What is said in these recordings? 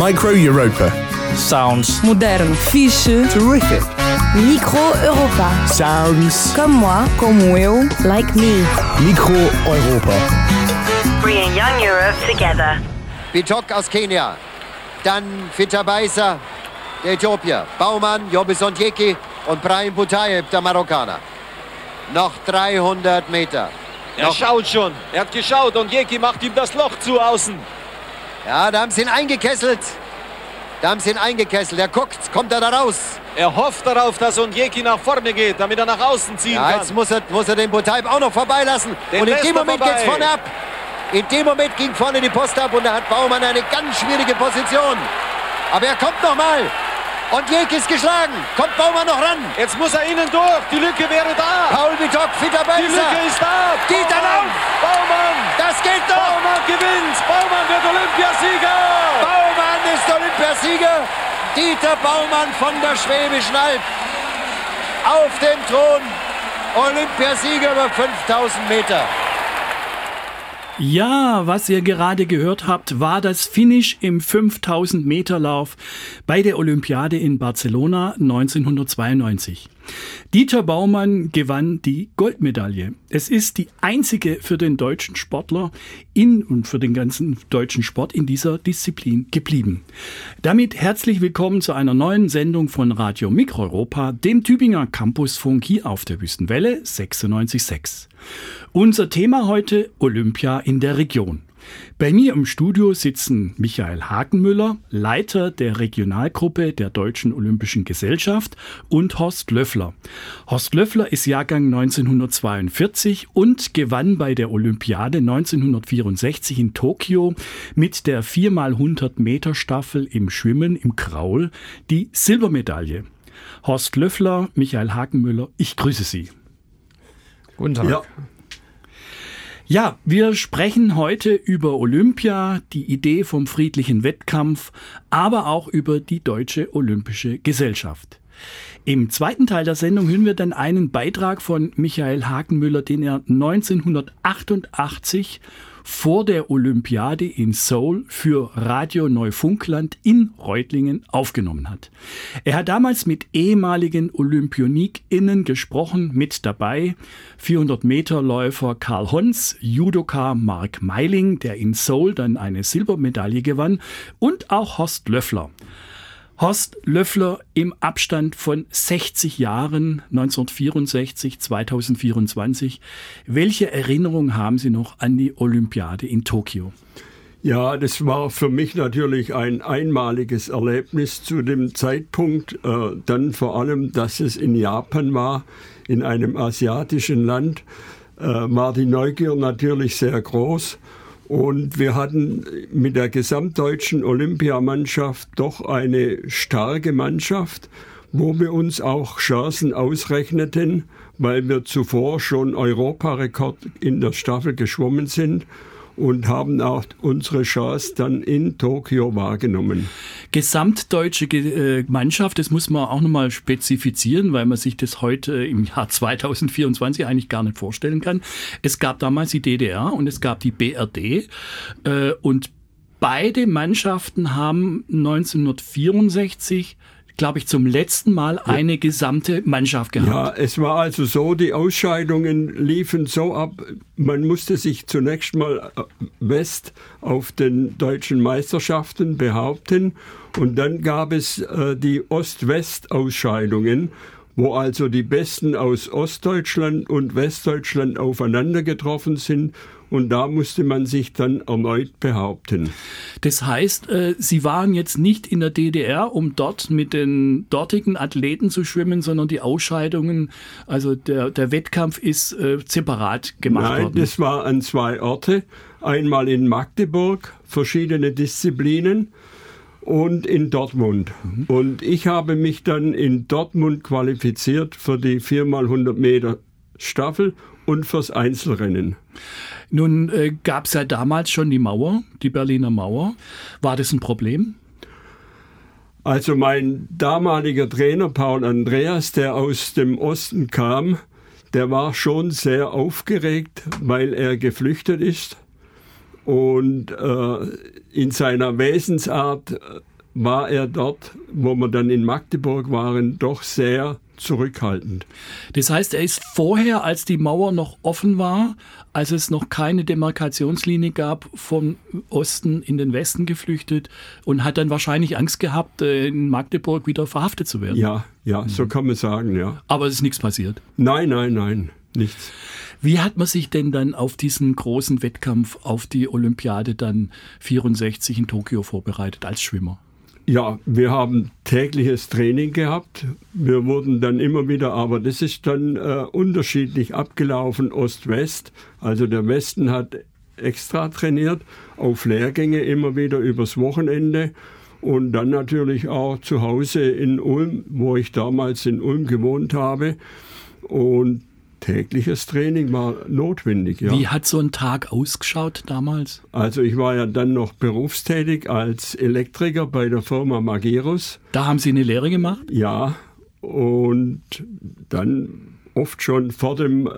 Micro Europa. Sounds Moderno. Fiche. Terrific. Micro Europa. Sounds. Comme moi. Como eu. Like me. Micro Europa. Bringing young Europe together. Bitok aus Kenia, dann Fitabaisa, der Äthiopier, Baumann, Jobis Ondieki und Brahim Butayev, der Marokkaner. Noch 300 Meter. Er schaut schon, er hat geschaut und Ondieki macht ihm das Loch zu außen. Ja, da haben sie ihn eingekesselt. Er guckt, kommt er da raus? Er hofft darauf, dass Ondieki nach vorne geht, damit er nach außen ziehen Ja, kann. jetzt muss er den Butayev auch noch vorbeilassen. Den Und in lässt dem er Moment vorbei. geht's vorne ab. In dem Moment ging vorne die Post ab und da hat Baumann eine ganz schwierige Position. Aber er kommt noch mal. Und Ondieki ist geschlagen. Kommt Baumann noch ran? Jetzt muss er innen durch, die Lücke wäre da. Paul Bitok, Die Fitabaisa. Lücke ist da. Geht dann auf. Baumann. Das geht doch. Baumann gewinnt. Baumann wird Olympiasieger. Baumann ist Olympiasieger. Dieter Baumann von der Schwäbischen Alb. Auf dem Thron. Olympiasieger über 5000 Meter. Ja, was ihr gerade gehört habt, war das Finish im 5000 Meter Lauf bei der Olympiade in Barcelona 1992. Dieter Baumann gewann die Goldmedaille. Es ist die einzige für den deutschen Sportler und für den ganzen deutschen Sport in dieser Disziplin geblieben. Damit herzlich willkommen zu einer neuen Sendung von Radio Mikroeuropa, dem Tübinger Campusfunk hier auf der Wüstenwelle 96,6. Unser Thema heute: Olympia in der Region. Bei mir im Studio sitzen Michael Hakenmüller, Leiter der Regionalgruppe der Deutschen Olympischen Gesellschaft, und Horst Löffler. Horst Löffler ist Jahrgang 1942 und gewann bei der Olympiade 1964 in Tokio mit der 4x100 Meter Staffel im Schwimmen im Kraul die Silbermedaille. Horst Löffler, Michael Hakenmüller, ich grüße Sie. Guten Tag. Ja. Ja, wir sprechen heute über Olympia, die Idee vom friedlichen Wettkampf, aber auch über die Deutsche Olympische Gesellschaft. Im zweiten Teil der Sendung hören wir dann einen Beitrag von Michael Hakenmüller, den er 1988 vor der Olympiade in Seoul für Radio Neufundland in Reutlingen aufgenommen hat. Er hat damals mit ehemaligen OlympionikInnen gesprochen, mit dabei 400-Meter-Läufer Karl Hons, Judoka Mark Meiling, der in Seoul dann eine Silbermedaille gewann, und auch Horst Löffler. Horst Löffler im Abstand von 60 Jahren, 1964, 2024. Welche Erinnerung haben Sie noch an die Olympiade in Tokio? Ja, das war für mich natürlich ein einmaliges Erlebnis zu dem Zeitpunkt. Dann vor allem, dass es in Japan war, in einem asiatischen Land, war die Neugier natürlich sehr groß. Und wir hatten mit der gesamtdeutschen Olympiamannschaft doch eine starke Mannschaft, wo wir uns auch Chancen ausrechneten, weil wir zuvor schon Europarekord in der Staffel geschwommen sind und haben auch unsere Chance dann in Tokio wahrgenommen. Gesamtdeutsche Mannschaft, das muss man auch nochmal spezifizieren, weil man sich das heute im Jahr 2024 eigentlich gar nicht vorstellen kann. Es gab damals die DDR und es gab die BRD und beide Mannschaften haben 1964, glaube ich, zum letzten Mal eine gesamte Mannschaft gehabt. Ja, es war also so, die Ausscheidungen liefen so ab, man musste sich zunächst mal West auf den deutschen Meisterschaften behaupten und dann gab es die Ost-West-Ausscheidungen, wo also die Besten aus Ostdeutschland und Westdeutschland aufeinander getroffen sind. Und da musste man sich dann erneut behaupten. Das heißt, Sie waren jetzt nicht in der DDR, um dort mit den dortigen Athleten zu schwimmen, sondern die Ausscheidungen, also der Wettkampf ist separat gemacht worden. Nein, das war an zwei Orte. Einmal in Magdeburg, verschiedene Disziplinen, und in Dortmund. Und ich habe mich dann in Dortmund qualifiziert für die 4x100 Meter Staffel und fürs Einzelrennen. Nun gab es ja damals schon die Mauer, die Berliner Mauer. War das ein Problem? Also mein damaliger Trainer Paul Andreas, der aus dem Osten kam, der war schon sehr aufgeregt, weil er geflüchtet ist. Und in seiner Wesensart war er dort, wo wir dann in Magdeburg waren, doch sehr zurückhaltend. Das heißt, er ist vorher, als die Mauer noch offen war, als es noch keine Demarkationslinie gab, vom Osten in den Westen geflüchtet und hat dann wahrscheinlich Angst gehabt, in Magdeburg wieder verhaftet zu werden. Ja, so kann man sagen, ja. Aber es ist nichts passiert. Nein, nichts. Wie hat man sich denn dann auf diesen großen Wettkampf, auf die Olympiade dann 64 in Tokio vorbereitet als Schwimmer? Ja, wir haben tägliches Training gehabt. Wir wurden dann immer wieder, aber das ist dann unterschiedlich abgelaufen, Ost-West. Also der Westen hat extra trainiert, auf Lehrgänge immer wieder übers Wochenende und dann natürlich auch zu Hause in Ulm, wo ich damals in Ulm gewohnt habe. Und tägliches Training war notwendig. Ja. Wie hat so ein Tag ausgeschaut damals? Also ich war ja dann noch berufstätig als Elektriker bei der Firma Magirus. Da haben Sie eine Lehre gemacht? Ja, und dann oft schon vor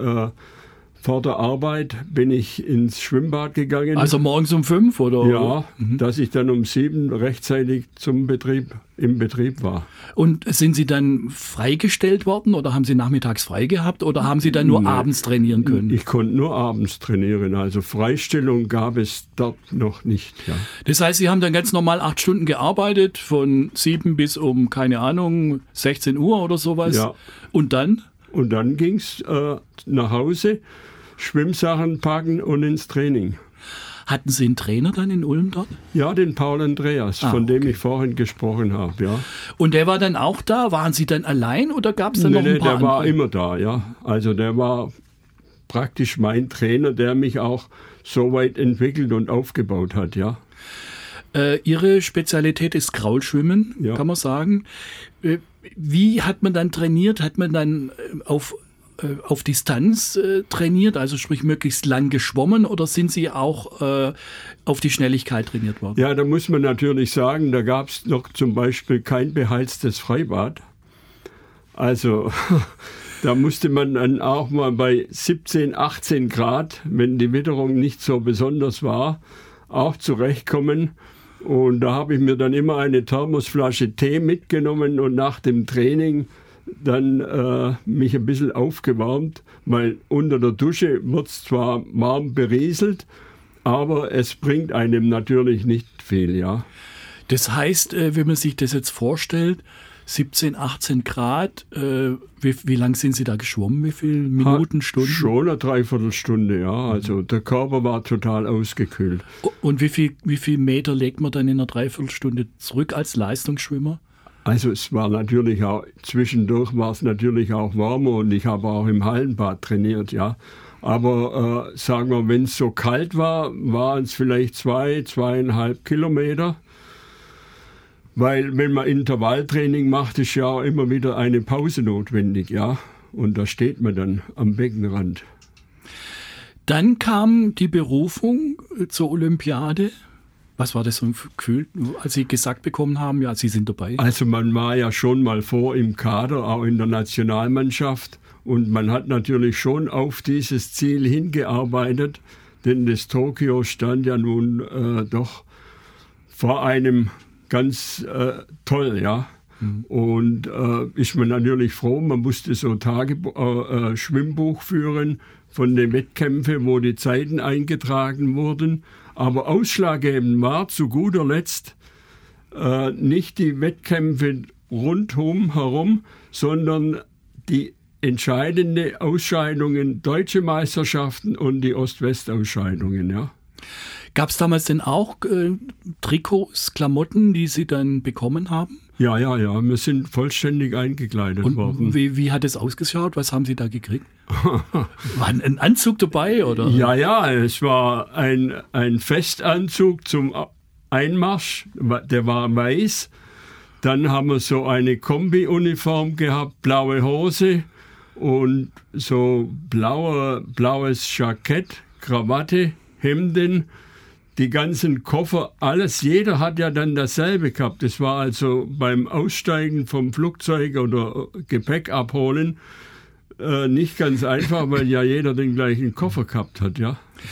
der Arbeit bin ich ins Schwimmbad gegangen. Also morgens um 5 oder? Ja, dass ich dann um 7 rechtzeitig im Betrieb war. Und sind Sie dann freigestellt worden oder haben Sie nachmittags frei gehabt oder haben Sie dann nur abends trainieren können? Ich konnte nur abends trainieren, also Freistellung gab es dort noch nicht. Ja. Das heißt, Sie haben dann ganz normal 8 Stunden gearbeitet, von 7 bis um, keine Ahnung, 16 Uhr oder sowas. Ja. Und dann? Und dann ging es nach Hause, Schwimmsachen packen und ins Training. Hatten Sie einen Trainer dann in Ulm dort? Ja, den Paul Andreas, von dem ich vorhin gesprochen habe. Ja. Und der war dann auch da? Waren Sie dann allein oder gab es dann noch ein paar der war andere? immer da, ja. Also der war praktisch mein Trainer, der mich auch so weit entwickelt und aufgebaut hat, ja. Ihre Spezialität ist Kraulschwimmen, Ja. kann man sagen. Wie hat man dann trainiert? Hat man dann auf Distanz trainiert, also sprich möglichst lang geschwommen, oder sind Sie auch auf die Schnelligkeit trainiert worden? Ja, da muss man natürlich sagen, da gab es noch zum Beispiel kein beheiztes Freibad. Also da musste man dann auch mal bei 17, 18 Grad, wenn die Witterung nicht so besonders war, auch zurechtkommen. Und da habe ich mir dann immer eine Thermosflasche Tee mitgenommen und nach dem Training dann mich ein bisschen aufgewärmt, weil unter der Dusche wird es zwar warm berieselt, aber es bringt einem natürlich nicht viel, ja. Das heißt, wenn man sich das jetzt vorstellt, 17, 18 Grad, wie lang sind Sie da geschwommen? Wie viele Minuten, Stunden? Schon eine Dreiviertelstunde, ja. Also der Körper war total ausgekühlt. Und wie viel Meter legt man dann in einer Dreiviertelstunde zurück als Leistungsschwimmer? Also es war natürlich auch, zwischendurch war es natürlich auch warmer und ich habe auch im Hallenbad trainiert, ja. Aber sagen wir, wenn es so kalt war, waren es vielleicht 2,5 Kilometer. Weil wenn man Intervalltraining macht, ist ja auch immer wieder eine Pause notwendig, ja. Und da steht man dann am Beckenrand. Dann kam die Berufung zur Olympiade. Was war das so ein Gefühl, als Sie gesagt bekommen haben, ja, Sie sind dabei? Also man war ja schon mal im Kader, auch in der Nationalmannschaft. Und man hat natürlich schon auf dieses Ziel hingearbeitet, denn das Tokio stand ja nun doch vor einem ganz toll, ja. Und ist man natürlich froh, man musste so Schwimmbuch führen von den Wettkämpfen, wo die Zeiten eingetragen wurden. Aber ausschlaggebend war zu guter Letzt nicht die Wettkämpfe rundum herum, sondern die entscheidende Ausscheidungen, deutsche Meisterschaften und die Ost-West-Ausscheidungen, ja. Gab es damals denn auch Trikots, Klamotten, die Sie dann bekommen haben? Ja. Wir sind vollständig eingekleidet worden. Und wie hat es ausgeschaut? Was haben Sie da gekriegt? War ein Anzug dabei, oder? Ja, es war ein Festanzug zum Einmarsch, der war weiß. Dann haben wir so eine Kombi-Uniform gehabt, blaue Hose und so blaues Jackett, Krawatte, Hemden, die ganzen Koffer, alles. Jeder hat ja dann dasselbe gehabt. Das war also beim Aussteigen vom Flugzeug oder Gepäck abholen nicht ganz einfach, weil ja jeder den gleichen Koffer gehabt hat, ja.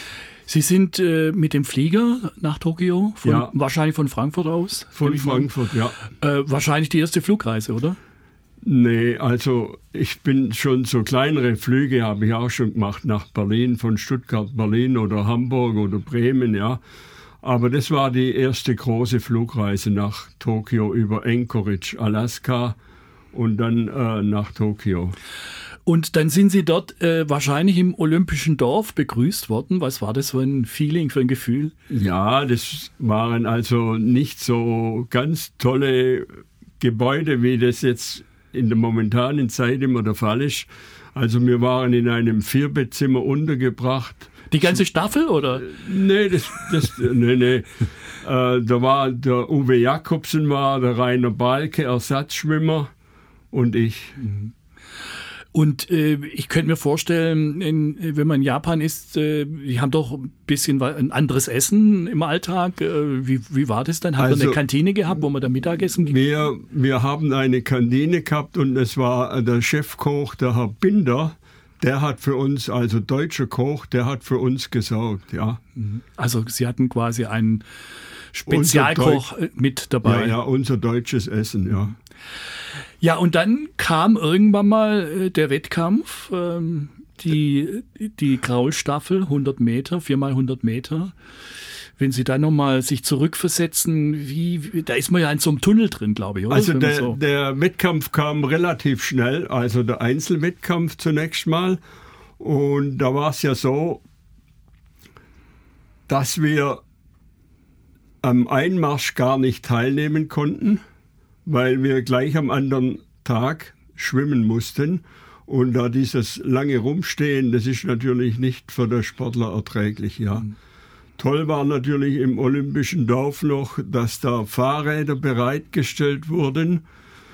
Sie sind mit dem Flieger nach Tokio, wahrscheinlich von Frankfurt aus? Von Frankfurt, ja. Wahrscheinlich die erste Flugreise, oder? Nee, also ich bin schon so kleinere Flüge habe ich auch schon gemacht nach Berlin, von Stuttgart, Berlin oder Hamburg oder Bremen, ja. Aber das war die erste große Flugreise nach Tokio über Anchorage, Alaska und dann nach Tokio. Und dann sind Sie dort wahrscheinlich im Olympischen Dorf begrüßt worden. Was war das für ein Feeling, für ein Gefühl? Ja, das waren also nicht so ganz tolle Gebäude, wie das jetzt in der momentanen Zeit immer der Fall ist. Also wir waren in einem 4-Bettzimmer untergebracht. Die ganze Staffel, oder? Nee. Da war der Uwe Jakobsen, der Rainer Balke, Ersatzschwimmer und ich. Und ich könnte mir vorstellen, wenn man in Japan ist, die haben doch ein bisschen ein anderes Essen im Alltag. Wie war das dann? Hat man eine Kantine gehabt, wo man da Mittagessen ging? Wir haben eine Kantine gehabt und es war der Chefkoch, der Herr Binder, der hat für uns, also deutscher Koch, der hat für uns gesorgt, ja. Also Sie hatten quasi einen Spezialkoch mit dabei. Ja, unser deutsches Essen, ja. Ja, und dann kam irgendwann mal der Wettkampf, die Kraulstaffel, 100 Meter, 4x100 Meter. Wenn Sie da nochmal sich zurückversetzen, da ist man ja in so einem Tunnel drin, glaube ich, oder? Also der Wettkampf kam relativ schnell, also der Einzelwettkampf zunächst mal. Und da war es ja so, dass wir am Einmarsch gar nicht teilnehmen konnten, weil wir gleich am anderen Tag schwimmen mussten. Und da dieses lange Rumstehen, das ist natürlich nicht für den Sportler erträglich, ja. Toll war natürlich im Olympischen Dorf noch, dass da Fahrräder bereitgestellt wurden,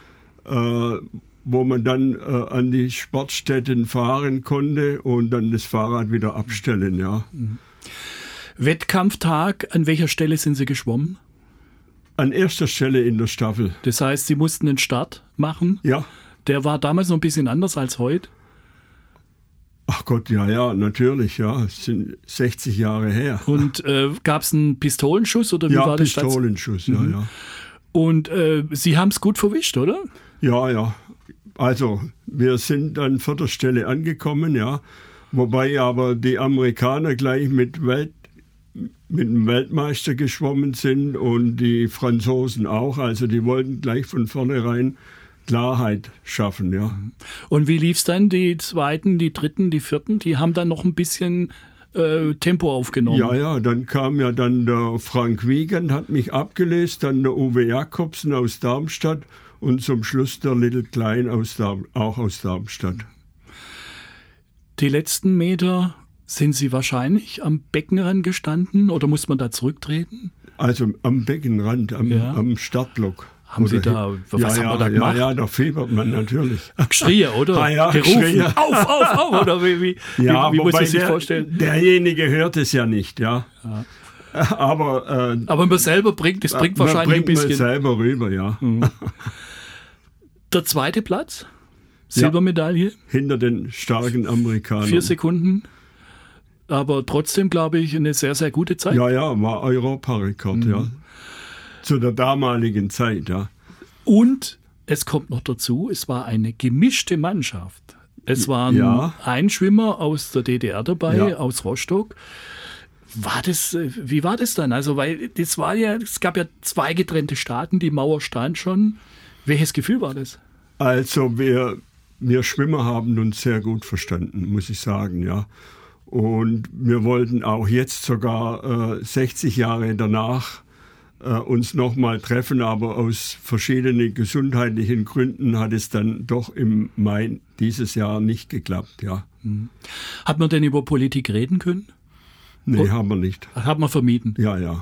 wo man dann an die Sportstätten fahren konnte und dann das Fahrrad wieder abstellen, ja. Wettkampftag, an welcher Stelle sind Sie geschwommen? An erster Stelle in der Staffel. Das heißt, Sie mussten den Start machen? Ja. Der war damals noch ein bisschen anders als heute? Ach Gott, ja, natürlich, ja. Es sind 60 Jahre her. Und gab es einen Pistolenschuss oder wie war das? Ja, Pistolenschuss, ja. Und Sie haben es gut verwischt, oder? Ja. Also, wir sind an 4. Stelle angekommen, ja. Wobei aber die Amerikaner gleich mit dem Weltmeister geschwommen sind und die Franzosen auch. Also die wollten gleich von vornherein Klarheit schaffen, ja. Und wie lief es dann? Die zweiten, die dritten, die vierten, die haben dann noch ein bisschen Tempo aufgenommen. Ja, dann kam ja dann der Frank Wiegand, hat mich abgelöst, dann der Uwe Jakobsen aus Darmstadt und zum Schluss der Little Klein auch aus Darmstadt. Die letzten Meter, sind Sie wahrscheinlich am Beckenrand gestanden oder muss man da zurücktreten? Also am Beckenrand, am Startblock. Haben Sie da, was haben wir da gemacht? Ja, da fiebert man natürlich. Geschrien, oder? Ja, gerufen. Geschrien. Auf, oder wie muss man sich vorstellen? Derjenige hört es ja nicht, ja. Aber man selber bringt wahrscheinlich ein bisschen. Man selber rüber, ja. Der zweite Platz, Silbermedaille. Hinter den starken Amerikanern. 4 Sekunden. Aber trotzdem, glaube ich, eine sehr, sehr gute Zeit. Ja, war Europarekord, ja. Zu der damaligen Zeit, ja. Und es kommt noch dazu, es war eine gemischte Mannschaft. Es waren ein Schwimmer aus der DDR dabei, aus Rostock. Wie war das dann? Also, weil es gab ja 2 getrennte Staaten, die Mauer stand schon. Welches Gefühl war das? Also, wir Schwimmer haben uns sehr gut verstanden, muss ich sagen, ja. Und wir wollten auch jetzt sogar 60 Jahre danach uns nochmal treffen, aber aus verschiedenen gesundheitlichen Gründen hat es dann doch im Mai dieses Jahr nicht geklappt, ja. Hat man denn über Politik reden können? Nee, haben wir nicht. Hat man vermieden? Ja.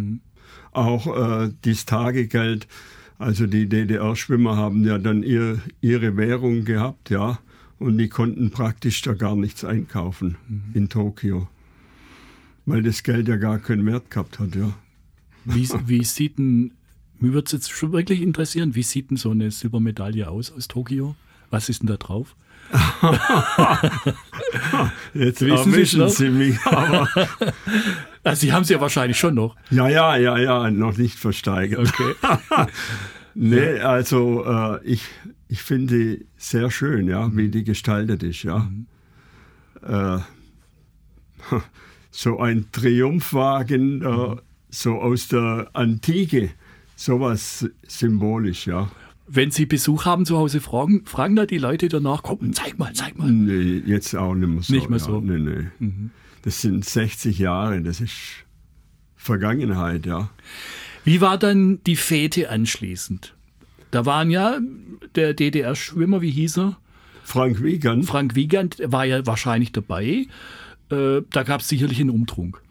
Auch das Tagegeld, also die DDR-Schwimmer haben ja dann ihre Währung gehabt, ja. Und die konnten praktisch da gar nichts einkaufen in Tokio, weil das Geld ja gar keinen Wert gehabt hat, ja. Wie sieht denn, mir würde es jetzt schon wirklich interessieren, wie sieht denn so eine Silbermedaille aus Tokio? Was ist denn da drauf? Jetzt Wissen Sie es noch? Sie mich, aber Also Sie haben es ja wahrscheinlich schon noch. ja, noch nicht versteigert. Okay. Nee, also ich finde die sehr schön, ja, wie die gestaltet ist, ja. So ein Triumphwagen, so aus der Antike, sowas symbolisch, ja. Wenn Sie Besuch haben zu Hause, fragen da die Leute danach, komm, zeig mal. Nee, jetzt auch nicht mehr so. Nicht mehr ja. so. Nee. Das sind 60 Jahre, das ist Vergangenheit, ja. Wie war dann die Fete anschließend? Da waren ja der DDR-Schwimmer, wie hieß er? Frank Wiegand. Frank Wiegand war ja wahrscheinlich dabei. Da gab es sicherlich einen Umtrunk.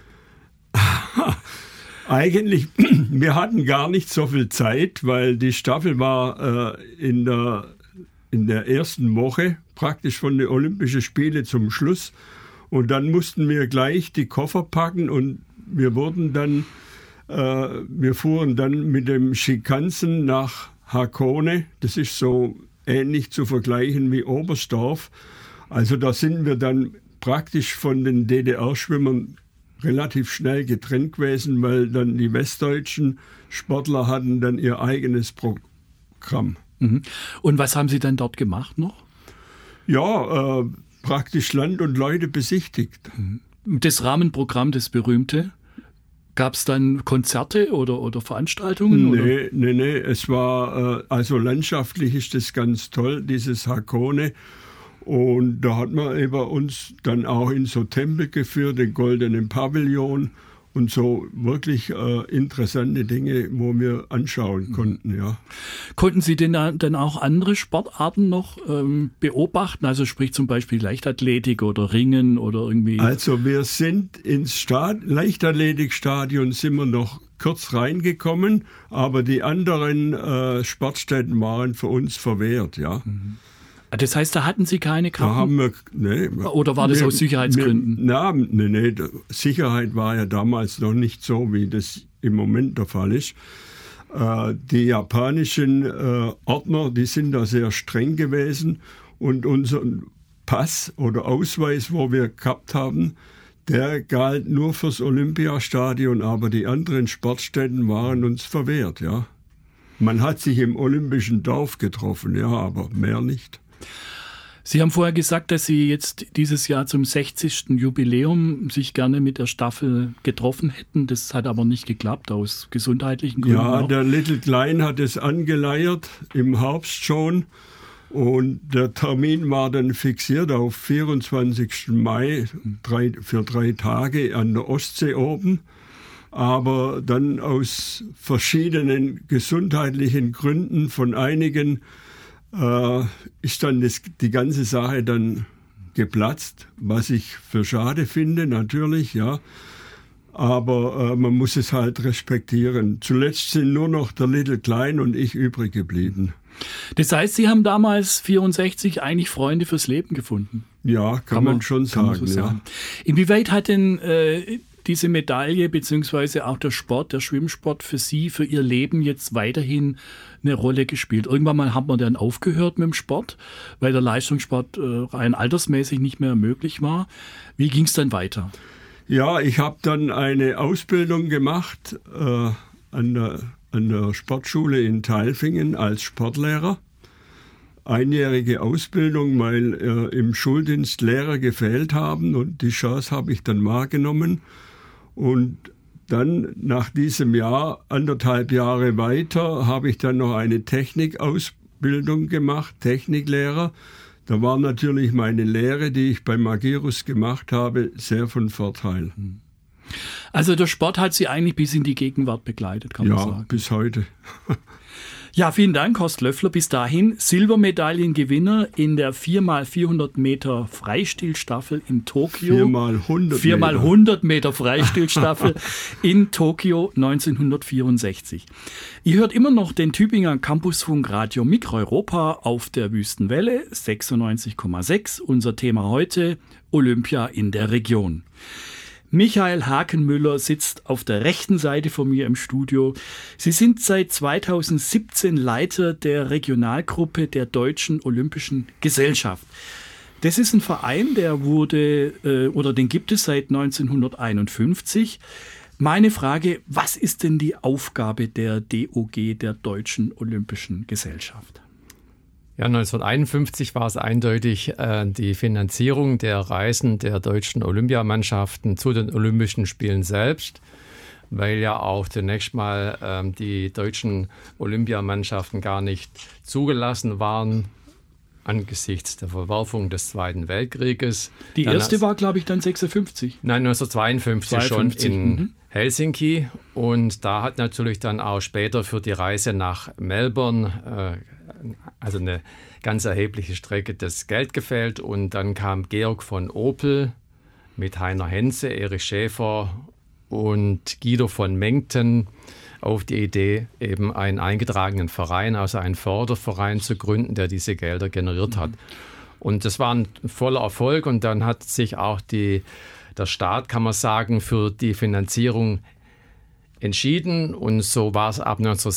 Eigentlich, wir hatten gar nicht so viel Zeit, weil die Staffel war in der ersten Woche praktisch von den Olympischen Spielen zum Schluss. Und dann mussten wir gleich die Koffer packen und wir fuhren dann mit dem Schikanzen nach Hakone. Das ist so ähnlich zu vergleichen wie Oberstdorf. Also da sind wir dann praktisch von den DDR-Schwimmern relativ schnell getrennt gewesen, weil dann die westdeutschen Sportler hatten dann ihr eigenes Programm. Mhm. Und was haben Sie dann dort gemacht noch? Ja, praktisch Land und Leute besichtigt. Das Rahmenprogramm, das berühmte, gab es dann Konzerte oder Veranstaltungen? Nee, es war, also landschaftlich ist das ganz toll, dieses Hakone. Und da hat man eben uns dann auch in so Tempel geführt, den Goldenen Pavillon und so wirklich interessante Dinge, wo wir anschauen konnten, ja. Konnten Sie denn dann auch andere Sportarten noch beobachten? Also sprich zum Beispiel Leichtathletik oder Ringen oder irgendwie? Also wir sind ins Leichtathletikstadion sind wir noch kurz reingekommen, aber die anderen Sportstätten waren für uns verwehrt, ja. Das heißt, da hatten Sie keine Karten? Oder war das aus Sicherheitsgründen? Nee, Sicherheit war ja damals noch nicht so, wie das im Moment der Fall ist. Die japanischen Ordner, die sind da sehr streng gewesen und unser Pass oder Ausweis, wo wir gehabt haben, der galt nur fürs Olympiastadion, aber die anderen Sportstätten waren uns verwehrt, ja. Man hat sich im Olympischen Dorf getroffen, ja, aber mehr nicht. Sie haben vorher gesagt, dass Sie jetzt dieses Jahr zum 60. Jubiläum sich gerne mit der Staffel getroffen hätten. Das hat aber nicht geklappt, aus gesundheitlichen Gründen. Ja, auch. der Little Klein hat es angeleiert, im Herbst schon. Und der Termin war dann fixiert auf 24. Mai für 3 Tage an der Ostsee oben. Aber dann aus verschiedenen gesundheitlichen Gründen von einigen ist dann die ganze Sache dann geplatzt, was ich für schade finde, natürlich, ja. Aber man muss es halt respektieren. Zuletzt sind nur noch der Little Klein und ich übrig geblieben. Das heißt, Sie haben damals 64 eigentlich Freunde fürs Leben gefunden? Ja, kann man schon sagen, so ja. Inwieweit hat denn diese Medaille beziehungsweise auch der Schwimmsport für Sie, für Ihr Leben jetzt weiterhin eine Rolle gespielt? Irgendwann mal hat man dann aufgehört mit dem Sport, weil der Leistungssport rein altersmäßig nicht mehr möglich war. Wie ging es dann weiter? Ja, ich habe dann eine Ausbildung gemacht an der Sportschule in Tailfingen als Sportlehrer. Einjährige Ausbildung, weil im Schuldienst Lehrer gefehlt haben und die Chance habe ich dann wahrgenommen. Und dann nach diesem Jahr, 1,5 Jahre weiter, habe ich dann noch eine Technikausbildung gemacht, Techniklehrer. Da war natürlich meine Lehre, die ich bei Magirus gemacht habe, sehr von Vorteil. Also der Sport hat Sie eigentlich bis in die Gegenwart begleitet, kann man sagen. Ja, bis heute. Ja, vielen Dank, Horst Löffler. Bis dahin Silbermedaillengewinner in der 4x400 Meter Freistilstaffel in Tokio. 4x100 Meter Freistilstaffel in Tokio 1964. Ihr hört immer noch den Tübinger Campusfunk Radio Mikroeuropa auf der Wüstenwelle 96,6. Unser Thema heute: Olympia in der Region. Michael Hakenmüller sitzt auf der rechten Seite von mir im Studio. Sie sind seit 2017 Leiter der Regionalgruppe der Deutschen Olympischen Gesellschaft. Das ist ein Verein, den gibt es seit 1951. Meine Frage, was ist denn die Aufgabe der DOG, der Deutschen Olympischen Gesellschaft? Ja, 1951 war es eindeutig die Finanzierung der Reisen der deutschen Olympiamannschaften zu den Olympischen Spielen selbst, weil ja auch zunächst mal die deutschen Olympiamannschaften gar nicht zugelassen waren angesichts der Verwerfung des Zweiten Weltkrieges. Die erste war, glaube ich, dann 56. Nein, 1952 schon in Helsinki. Und da hat natürlich dann auch später für die Reise nach Melbourne also eine ganz erhebliche Strecke das Geld gefehlt. Und dann kam Georg von Opel mit Heiner Henze, Erich Schäfer und Guido von Mengten auf die Idee, eben einen eingetragenen Verein, also einen Förderverein zu gründen, der diese Gelder generiert hat. Und das war ein voller Erfolg. Und dann hat sich auch der Staat, kann man sagen, für die Finanzierung entschieden. Und so war es ab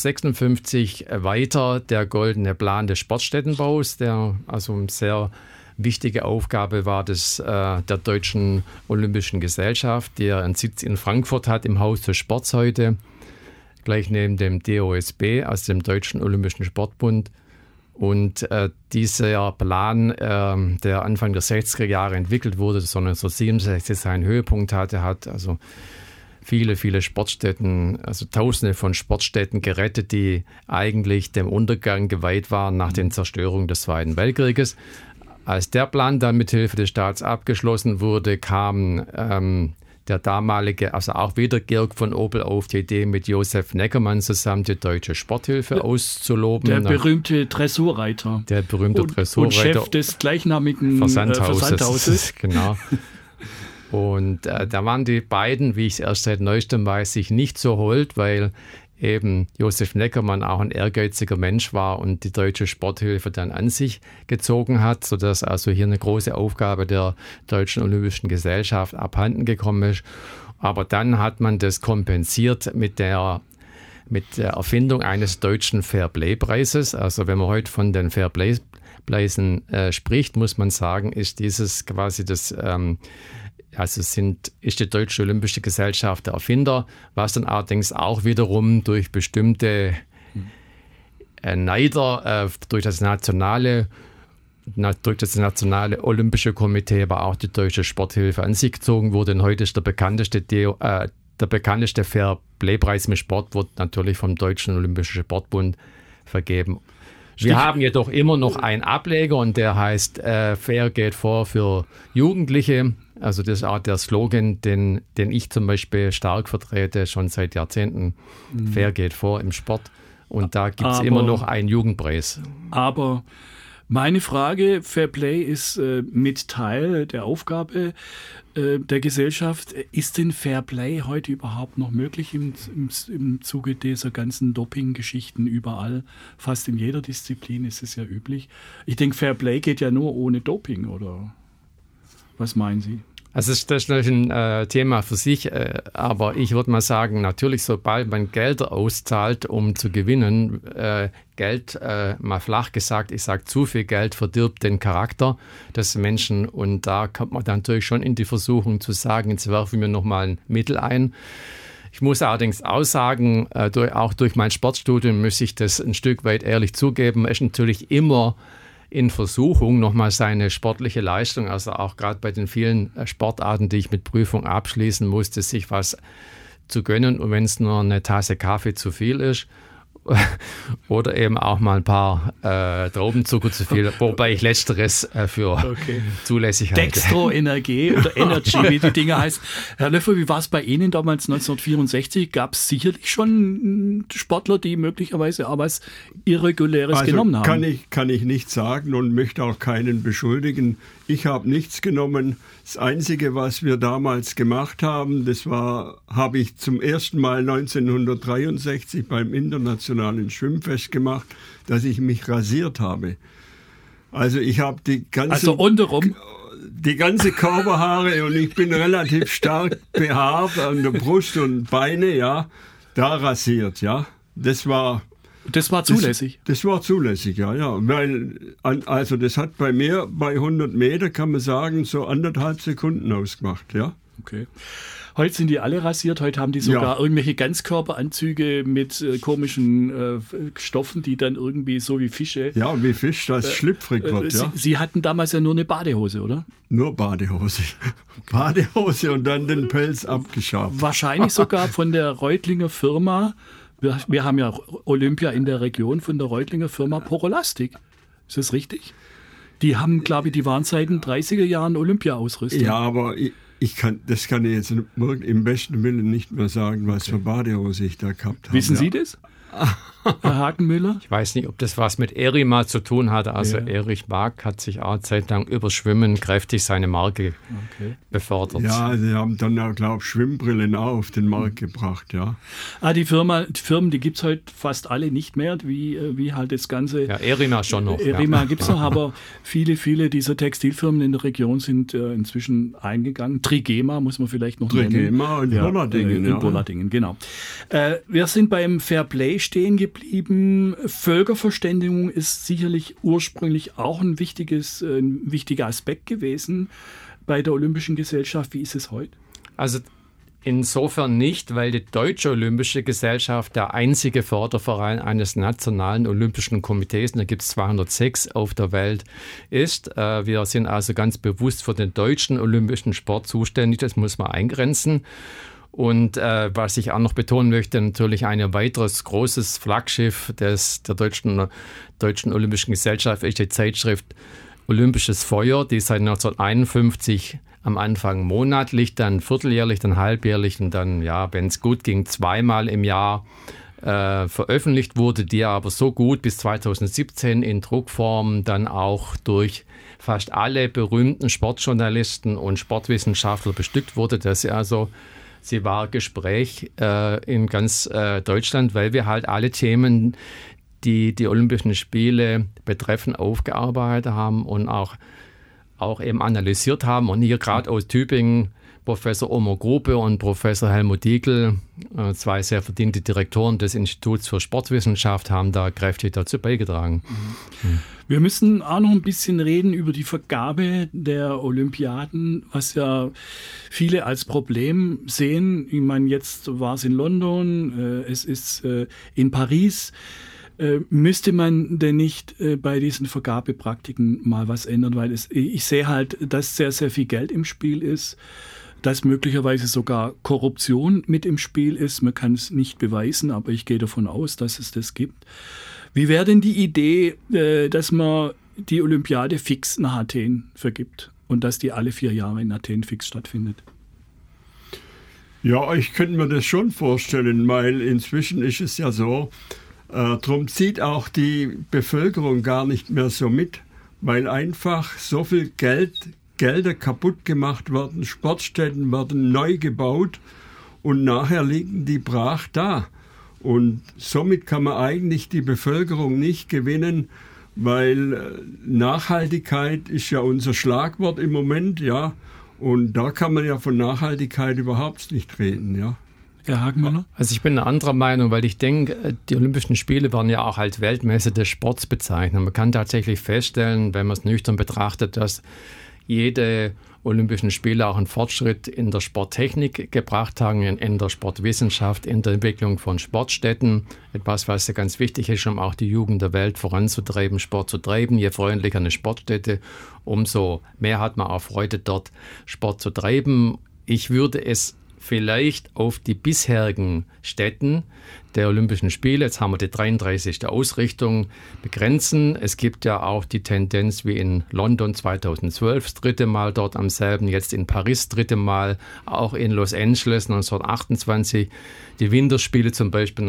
1956 weiter der goldene Plan des Sportstättenbaus, der also eine sehr wichtige Aufgabe war der Deutschen Olympischen Gesellschaft, die einen Sitz in Frankfurt hat, im Haus des Sports heute, gleich neben dem DOSB, also dem Deutschen Olympischen Sportbund. Und dieser Plan, der Anfang der 60er Jahre entwickelt wurde, das 1967 seinen Höhepunkt hatte, hat also viele, viele Sportstätten, also Tausende von Sportstätten gerettet, die eigentlich dem Untergang geweiht waren nach den Zerstörungen des Zweiten Weltkrieges. Als der Plan dann mit Hilfe des Staats abgeschlossen wurde, kam der damalige, also auch wieder Georg von Opel auf die Idee, mit Josef Neckermann zusammen die Deutsche Sporthilfe auszuloben. Der berühmte Dressurreiter. Der berühmte Dressurreiter. Und Chef des gleichnamigen Versandhauses. Genau. Und da waren die beiden, wie ich es erst seit neuestem weiß, sich nicht so hold, weil eben Josef Neckermann auch ein ehrgeiziger Mensch war und die Deutsche Sporthilfe dann an sich gezogen hat, sodass also hier eine große Aufgabe der Deutschen Olympischen Gesellschaft abhanden gekommen ist. Aber dann hat man das kompensiert mit der Erfindung eines deutschen Fairplay-Preises. Also wenn man heute von den Fairplay-Preisen spricht, muss man sagen, ist dieses quasi das ist die Deutsche Olympische Gesellschaft der Erfinder, was dann allerdings auch wiederum durch bestimmte Neider, durch das nationale Olympische Komitee, aber auch die Deutsche Sporthilfe an sich gezogen wurde. Und heute ist der bekannteste Fair-Play-Preis mit Sport, wird natürlich vom Deutschen Olympischen Sportbund vergeben. Wir haben jedoch immer noch einen Ableger und der heißt Fair geht vor für Jugendliche. Also das ist auch der Slogan, den ich zum Beispiel stark vertrete, schon seit Jahrzehnten. Fair geht vor im Sport. Und da gibt es immer noch einen Jugendpreis. Aber meine Frage, Fairplay ist mit Teil der Aufgabe der Gesellschaft. Ist denn Fairplay heute überhaupt noch möglich im Zuge dieser ganzen Doping-Geschichten überall? Fast in jeder Disziplin ist es ja üblich. Ich denke, Fairplay geht ja nur ohne Doping, oder? Was meinen Sie? Also das ist natürlich ein Thema für sich, aber ich würde mal sagen, natürlich sobald man Gelder auszahlt, um zu gewinnen, Geld, mal flach gesagt, ich sage, zu viel Geld verdirbt den Charakter des Menschen und da kommt man dann natürlich schon in die Versuchung zu sagen, jetzt werfen wir nochmal ein Mittel ein. Ich muss allerdings auch sagen, auch durch mein Sportstudium muss ich das ein Stück weit ehrlich zugeben, man ist natürlich immer in Versuchung, nochmal seine sportliche Leistung, also auch gerade bei den vielen Sportarten, die ich mit Prüfung abschließen musste, sich was zu gönnen und wenn es nur eine Tasse Kaffee zu viel ist oder eben auch mal ein paar Traubenzucker zu viel, wobei ich Letzteres für zulässig halte. Dextro-Energie oder Energy, wie die Dinge heißt. Herr Löffel, wie war es bei Ihnen damals 1964? Gab es sicherlich schon Sportler, die möglicherweise auch was Irreguläres genommen haben? Kann ich nicht sagen und möchte auch keinen beschuldigen. Ich habe nichts genommen. Das Einzige, was wir damals gemacht haben, habe ich zum ersten Mal 1963 beim Internationalen Schwimmfest gemacht, dass ich mich rasiert habe. Also ich habe die ganze... Also untenrum? die ganze Körperhaare und ich bin relativ stark behaart an der Brust und Beine, ja, da rasiert, ja. Das war zulässig? Das war zulässig, ja. Weil, also das hat bei mir bei 100 Meter, kann man sagen, so 1,5 Sekunden ausgemacht, ja. Okay. Heute sind die alle rasiert, heute haben die sogar irgendwelche Ganzkörperanzüge mit komischen Stoffen, die dann irgendwie so wie Fische... Ja, wie Fisch, das schlüpfrig wird, ja. Sie hatten damals ja nur eine Badehose, oder? Nur Badehose. Okay. Badehose und dann den Pelz abgeschabt. Wahrscheinlich sogar von der Reutlinger Firma, wir haben ja Olympia in der Region, von der Reutlinger Firma Porolastik. Ist das richtig? Die haben, glaube ich, die waren seit den 30er Jahren Olympia-Ausrüstung. Ja, aber... Das kann ich jetzt im besten Willen nicht mehr sagen, was für Badehose ich da gehabt habe. Wissen Sie das, Herr Hagenmüller? Ich weiß nicht, ob das was mit Erima zu tun hat. Also Erich Bach hat sich auch zeitlang über Schwimmen kräftig seine Marke befördert. Ja, sie haben dann auch, glaube ich, Schwimmbrillen auch auf den Markt gebracht, ja. Die Firmen, die gibt es heute fast alle nicht mehr, wie halt das Ganze... Ja, Erima schon noch. Erima gibt es noch, aber viele dieser Textilfirmen in der Region sind inzwischen eingegangen. Trigema muss man vielleicht noch nennen. Trigema in Bollardingen, in Bollardingen, genau. Wir sind beim Fairplay stehen geblieben. Völkerverständigung ist sicherlich ursprünglich auch ein wichtiger Aspekt gewesen bei der Olympischen Gesellschaft. Wie ist es heute? Also insofern nicht, weil die Deutsche Olympische Gesellschaft der einzige Förderverein eines nationalen Olympischen Komitees, und da gibt es 206 auf der Welt, ist. Wir sind also ganz bewusst für den deutschen olympischen Sport zuständig, das muss man eingrenzen. Und was ich auch noch betonen möchte, natürlich ein weiteres großes Flaggschiff der Deutschen Olympischen Gesellschaft ist die Zeitschrift Olympisches Feuer, die seit 1951 am Anfang monatlich, dann vierteljährlich, dann halbjährlich und dann, ja, wenn es gut ging, zweimal im Jahr veröffentlicht wurde, die aber so gut bis 2017 in Druckform dann auch durch fast alle berühmten Sportjournalisten und Sportwissenschaftler bestückt wurde, dass sie war Gespräch in ganz Deutschland, weil wir halt alle Themen, die die Olympischen Spiele betreffen, aufgearbeitet haben und auch eben analysiert haben. Und hier gerade aus Tübingen Professor Omer Gruppe und Professor Helmut Diegel, zwei sehr verdiente Direktoren des Instituts für Sportwissenschaft, haben da kräftig dazu beigetragen. Wir müssen auch noch ein bisschen reden über die Vergabe der Olympiaden, was ja viele als Problem sehen. Ich meine, jetzt war es in London, es ist in Paris. Müsste man denn nicht bei diesen Vergabepraktiken mal was ändern? Weil ich sehe halt, dass sehr, sehr viel Geld im Spiel ist, dass möglicherweise sogar Korruption mit im Spiel ist. Man kann es nicht beweisen, aber ich gehe davon aus, dass es das gibt. Wie wäre denn die Idee, dass man die Olympiade fix nach Athen vergibt und dass die alle 4 Jahre in Athen fix stattfindet? Ja, ich könnte mir das schon vorstellen, weil inzwischen ist es ja so, darum zieht auch die Bevölkerung gar nicht mehr so mit, weil einfach so viel Gelder kaputt gemacht werden, Sportstätten werden neu gebaut und nachher liegen die brach da. Und somit kann man eigentlich die Bevölkerung nicht gewinnen, weil Nachhaltigkeit ist ja unser Schlagwort im Moment, ja. Und da kann man ja von Nachhaltigkeit überhaupt nicht reden, ja. Herr Hagenmüller? Also ich bin eine anderer Meinung, weil ich denke, die Olympischen Spiele werden ja auch als Weltmesse des Sports bezeichnet. Man kann tatsächlich feststellen, wenn man es nüchtern betrachtet, dass jede Olympischen Spiele auch einen Fortschritt in der Sporttechnik gebracht haben, in der Sportwissenschaft, in der Entwicklung von Sportstätten. Etwas, was ja ganz wichtig ist, um auch die Jugend der Welt voranzutreiben, Sport zu treiben. Je freundlicher eine Sportstätte, umso mehr hat man auch Freude, dort Sport zu treiben. Ich würde es vielleicht auf die bisherigen Stätten der Olympischen Spiele, jetzt haben wir die 33. Ausrichtung, begrenzen. Es gibt ja auch die Tendenz wie in London 2012, das 3. Mal dort am selben, jetzt in Paris 3. Mal, auch in Los Angeles 1928, die Winterspiele zum Beispiel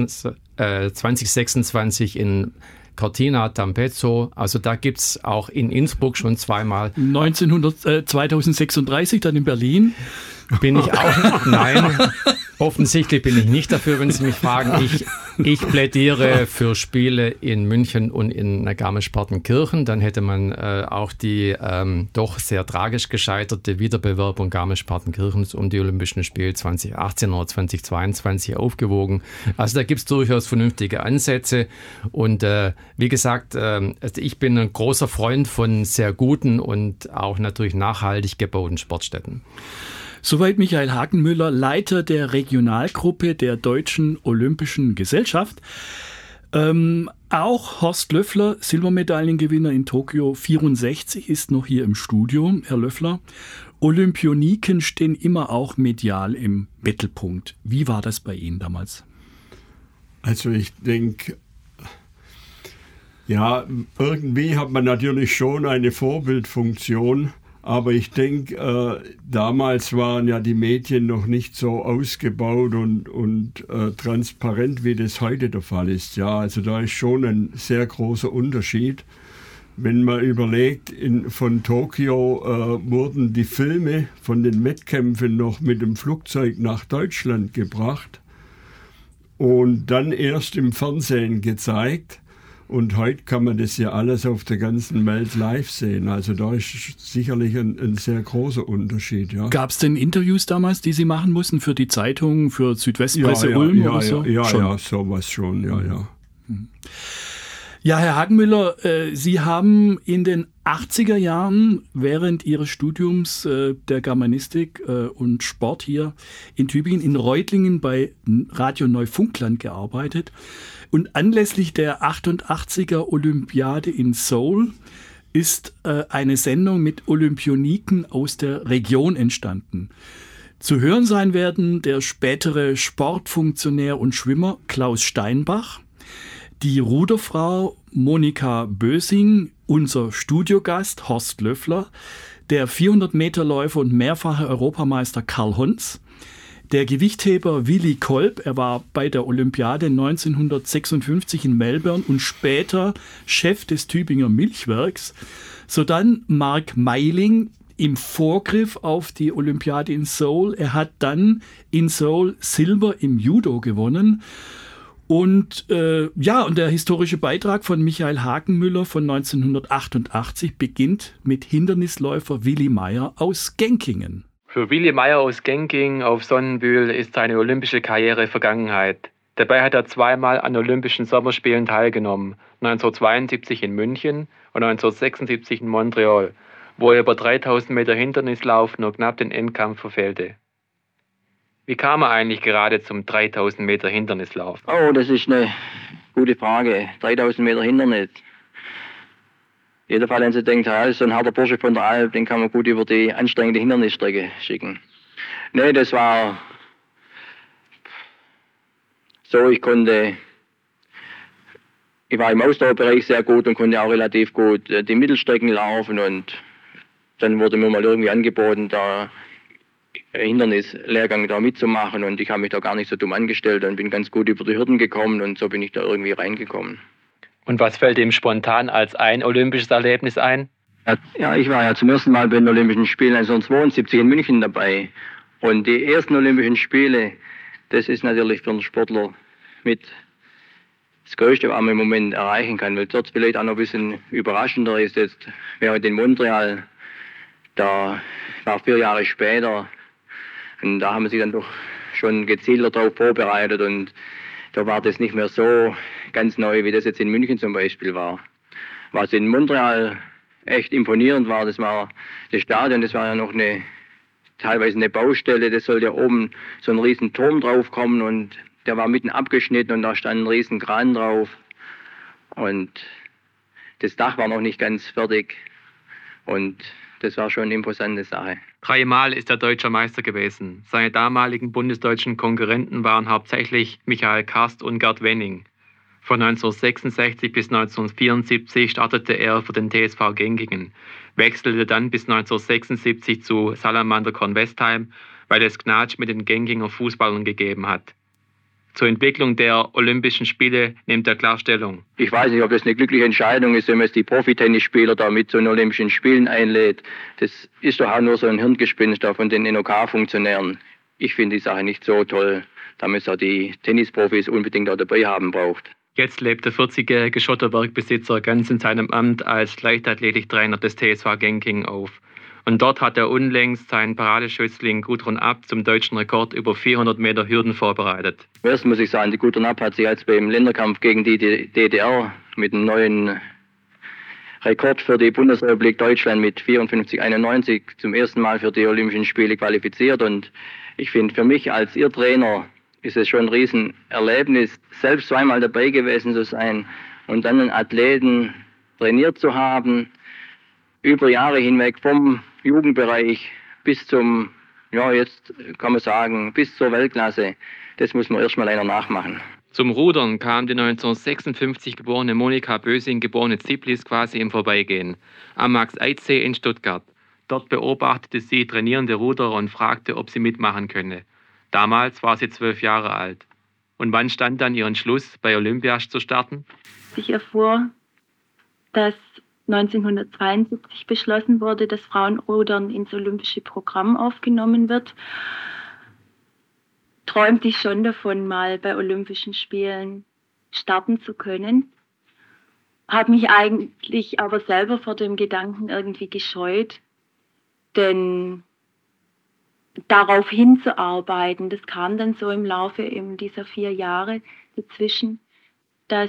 2026 in Cortina d'Ampezzo, also da gibt es auch in Innsbruck schon 2-mal. 2036 dann in Berlin. Bin ich auch, nein, Offensichtlich bin ich nicht dafür, wenn Sie mich fragen. Ich plädiere für Spiele in München und in Garmisch-Partenkirchen. Dann hätte man auch die doch sehr tragisch gescheiterte Wiederbewerbung Garmisch-Partenkirchens um die Olympischen Spiele 2018 oder 2022 aufgewogen. Also da gibt es durchaus vernünftige Ansätze. Und wie gesagt, also ich bin ein großer Freund von sehr guten und auch natürlich nachhaltig gebauten Sportstätten. Soweit Michael Hakenmüller, Leiter der Regionalgruppe der Deutschen Olympischen Gesellschaft. Auch Horst Löffler, Silbermedaillengewinner in Tokio 64, ist noch hier im Studio. Herr Löffler, Olympioniken stehen immer auch medial im Mittelpunkt. Wie war das bei Ihnen damals? Also ich denke, ja, irgendwie hat man natürlich schon eine Vorbildfunktion. Aber ich denke, damals waren ja die Medien noch nicht so ausgebaut und transparent, wie das heute der Fall ist. Ja, also da ist schon ein sehr großer Unterschied. Wenn man überlegt, von Tokio wurden die Filme von den Wettkämpfen noch mit dem Flugzeug nach Deutschland gebracht und dann erst im Fernsehen gezeigt. Und heute kann man das ja alles auf der ganzen Welt live sehen. Also da ist sicherlich ein sehr großer Unterschied. Ja. Gab es denn Interviews damals, die Sie machen mussten für die Zeitung, für Südwestpresse Ulm oder so? Ja, sowas schon, ja. Ja, Herr Hakenmüller, Sie haben in den 80er Jahren während Ihres Studiums der Germanistik und Sport hier in Tübingen in Reutlingen bei Radio Neufundland gearbeitet. Und anlässlich der 88er Olympiade in Seoul ist eine Sendung mit Olympioniken aus der Region entstanden. Zu hören sein werden der spätere Sportfunktionär und Schwimmer Klaus Steinbach, die Ruderfrau Monika Bösing, unser Studiogast Horst Löffler, der 400-Meter-Läufer und mehrfache Europameister Karl Hons, der Gewichtheber Willi Kolb, er war bei der Olympiade 1956 in Melbourne und später Chef des Tübinger Milchwerks, sodann Mark Meiling im Vorgriff auf die Olympiade in Seoul. Er hat dann in Seoul Silber im Judo gewonnen. Und und der historische Beitrag von Michael Hakenmüller von 1988 beginnt mit Hindernisläufer Willi Meyer aus Genkingen. Für Willi Meyer aus Genking auf Sonnenbühl ist seine olympische Karriere Vergangenheit. Dabei hat er zweimal an Olympischen Sommerspielen teilgenommen, 1972 in München und 1976 in Montreal, wo er über 3000 Meter Hindernislauf nur knapp den Endkampf verfehlte. Wie kam er eigentlich gerade zum 3000 Meter Hindernislauf? Oh, das ist eine gute Frage. 3000 Meter Hindernis. Jeder Fall, wenn Sie denkt, ja, das ist so ein harter Bursche von der Alp, den kann man gut über die anstrengende Hindernisstrecke schicken. Nee, das war so, ich war im Ausdauerbereich sehr gut und konnte auch relativ gut die Mittelstrecken laufen und dann wurde mir mal irgendwie angeboten, da Hindernislehrgang da mitzumachen und ich habe mich da gar nicht so dumm angestellt und bin ganz gut über die Hürden gekommen und so bin ich da irgendwie reingekommen. Und was fällt ihm spontan als ein olympisches Erlebnis ein? Ja, ich war ja zum ersten Mal bei den Olympischen Spielen 1972 in München dabei. Und die ersten Olympischen Spiele, das ist natürlich für einen Sportler mit das Größte, was man im Moment erreichen kann. Weil dort vielleicht auch noch ein bisschen überraschender ist jetzt, während in Montreal, da war 4 Jahre später. Und da haben sie dann doch schon gezielter darauf vorbereitet und da war das nicht mehr so ganz neu, wie das jetzt in München zum Beispiel war. Was in Montreal echt imponierend war, das war das Stadion, das war ja noch teilweise eine Baustelle, das sollte ja oben so ein riesen Turm draufkommen und der war mitten abgeschnitten und da stand ein riesen Kran drauf und das Dach war noch nicht ganz fertig und das war schon eine imposante Sache. 3-mal ist er deutscher Meister gewesen. Seine damaligen bundesdeutschen Konkurrenten waren hauptsächlich Michael Karst und Gerd Wenning. Von 1966 bis 1974 startete er für den TSV Genkingen, wechselte dann bis 1976 zu Salamander Kornwestheim, weil es Gnatsch mit den Genkinger Fußballern gegeben hat. Zur Entwicklung der Olympischen Spiele nimmt er klar Stellung. Ich weiß nicht, ob das eine glückliche Entscheidung ist, wenn man die Profitennisspieler da mit zu den Olympischen Spielen einlädt. Das ist doch auch nur so ein Hirngespinst da von den NOK-Funktionären. ich finde die Sache nicht so toll, da man auch die Tennisprofis unbedingt auch dabei haben braucht. Jetzt lebt der 40-jährige Schotterbergbesitzer ganz in seinem Amt als Leichtathletiktrainer des TSV Genking auf. Und dort hat er unlängst seinen Paradeschützling Gudrun Abt zum deutschen Rekord über 400 Meter Hürden vorbereitet. Erst muss ich sagen, die Gudrun Abt hat sich jetzt beim Länderkampf gegen die DDR mit einem neuen Rekord für die Bundesrepublik Deutschland mit 54,91 zum ersten Mal für die Olympischen Spiele qualifiziert. Und ich finde, für mich als ihr Trainer ist es schon ein Riesenerlebnis, selbst zweimal dabei gewesen zu sein und dann einen Athleten trainiert zu haben, über Jahre hinweg vom Jugendbereich bis zum, ja jetzt kann man sagen, bis zur Weltklasse. Das muss man erstmal einer nachmachen. Zum Rudern kam die 1956 geborene Monika Bösing, geborene Ziblis, quasi im Vorbeigehen am Max-Eid-See in Stuttgart. Dort beobachtete sie trainierende Ruderer und fragte, ob sie mitmachen könne. Damals war sie 12 Jahre alt. Und wann stand dann ihr Entschluss, bei Olympia zu starten? Ich erfuhr, dass 1972 beschlossen wurde, dass Frauenrudern ins olympische Programm aufgenommen wird, träumte ich schon davon, mal bei Olympischen Spielen starten zu können. Habe mich eigentlich aber selber vor dem Gedanken irgendwie gescheut, denn darauf hinzuarbeiten, das kam dann so im Laufe eben dieser 4 Jahre dazwischen, dass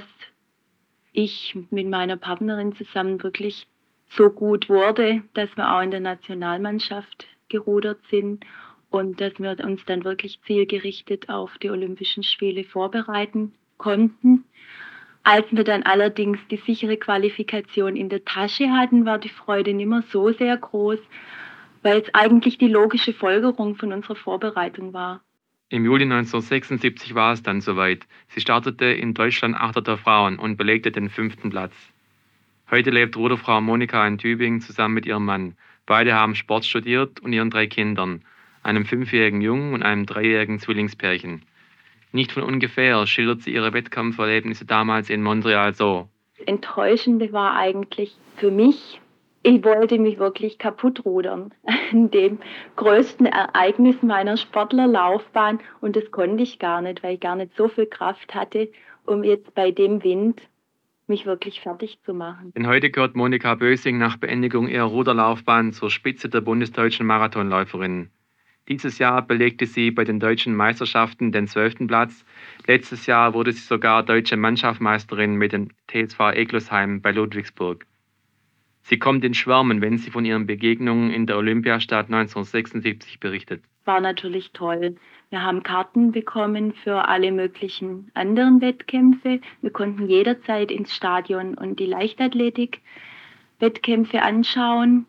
ich mit meiner Partnerin zusammen wirklich so gut wurde, dass wir auch in der Nationalmannschaft gerudert sind und dass wir uns dann wirklich zielgerichtet auf die Olympischen Spiele vorbereiten konnten. Als wir dann allerdings die sichere Qualifikation in der Tasche hatten, war die Freude nicht mehr so sehr groß, weil es eigentlich die logische Folgerung von unserer Vorbereitung war. Im Juli 1976 war es dann soweit. Sie startete in Deutschland Achter der Frauen und belegte den 5. Platz. Heute lebt Ruderfrau Monika in Tübingen zusammen mit ihrem Mann. Beide haben Sport studiert und ihren 3 Kindern, einem 5-jährigen Jungen und einem 3-jährigen Zwillingspärchen. Nicht von ungefähr schildert sie ihre Wettkampferlebnisse damals in Montreal so. Das Enttäuschende war eigentlich für mich, ich wollte mich wirklich kaputt rudern in dem größten Ereignis meiner Sportlerlaufbahn und das konnte ich gar nicht, weil ich gar nicht so viel Kraft hatte, um jetzt bei dem Wind mich wirklich fertig zu machen. Denn heute gehört Monika Bösing nach Beendigung ihrer Ruderlaufbahn zur Spitze der bundesdeutschen Marathonläuferinnen. Dieses Jahr belegte sie bei den deutschen Meisterschaften den 12. Platz. Letztes Jahr wurde sie sogar deutsche Mannschaftsmeisterin mit dem TSV Eglosheim bei Ludwigsburg. Sie kommt in Schwärmen, wenn sie von ihren Begegnungen in der Olympiastadt 1976 berichtet. War natürlich toll. Wir haben Karten bekommen für alle möglichen anderen Wettkämpfe. Wir konnten jederzeit ins Stadion und die Leichtathletik-Wettkämpfe anschauen.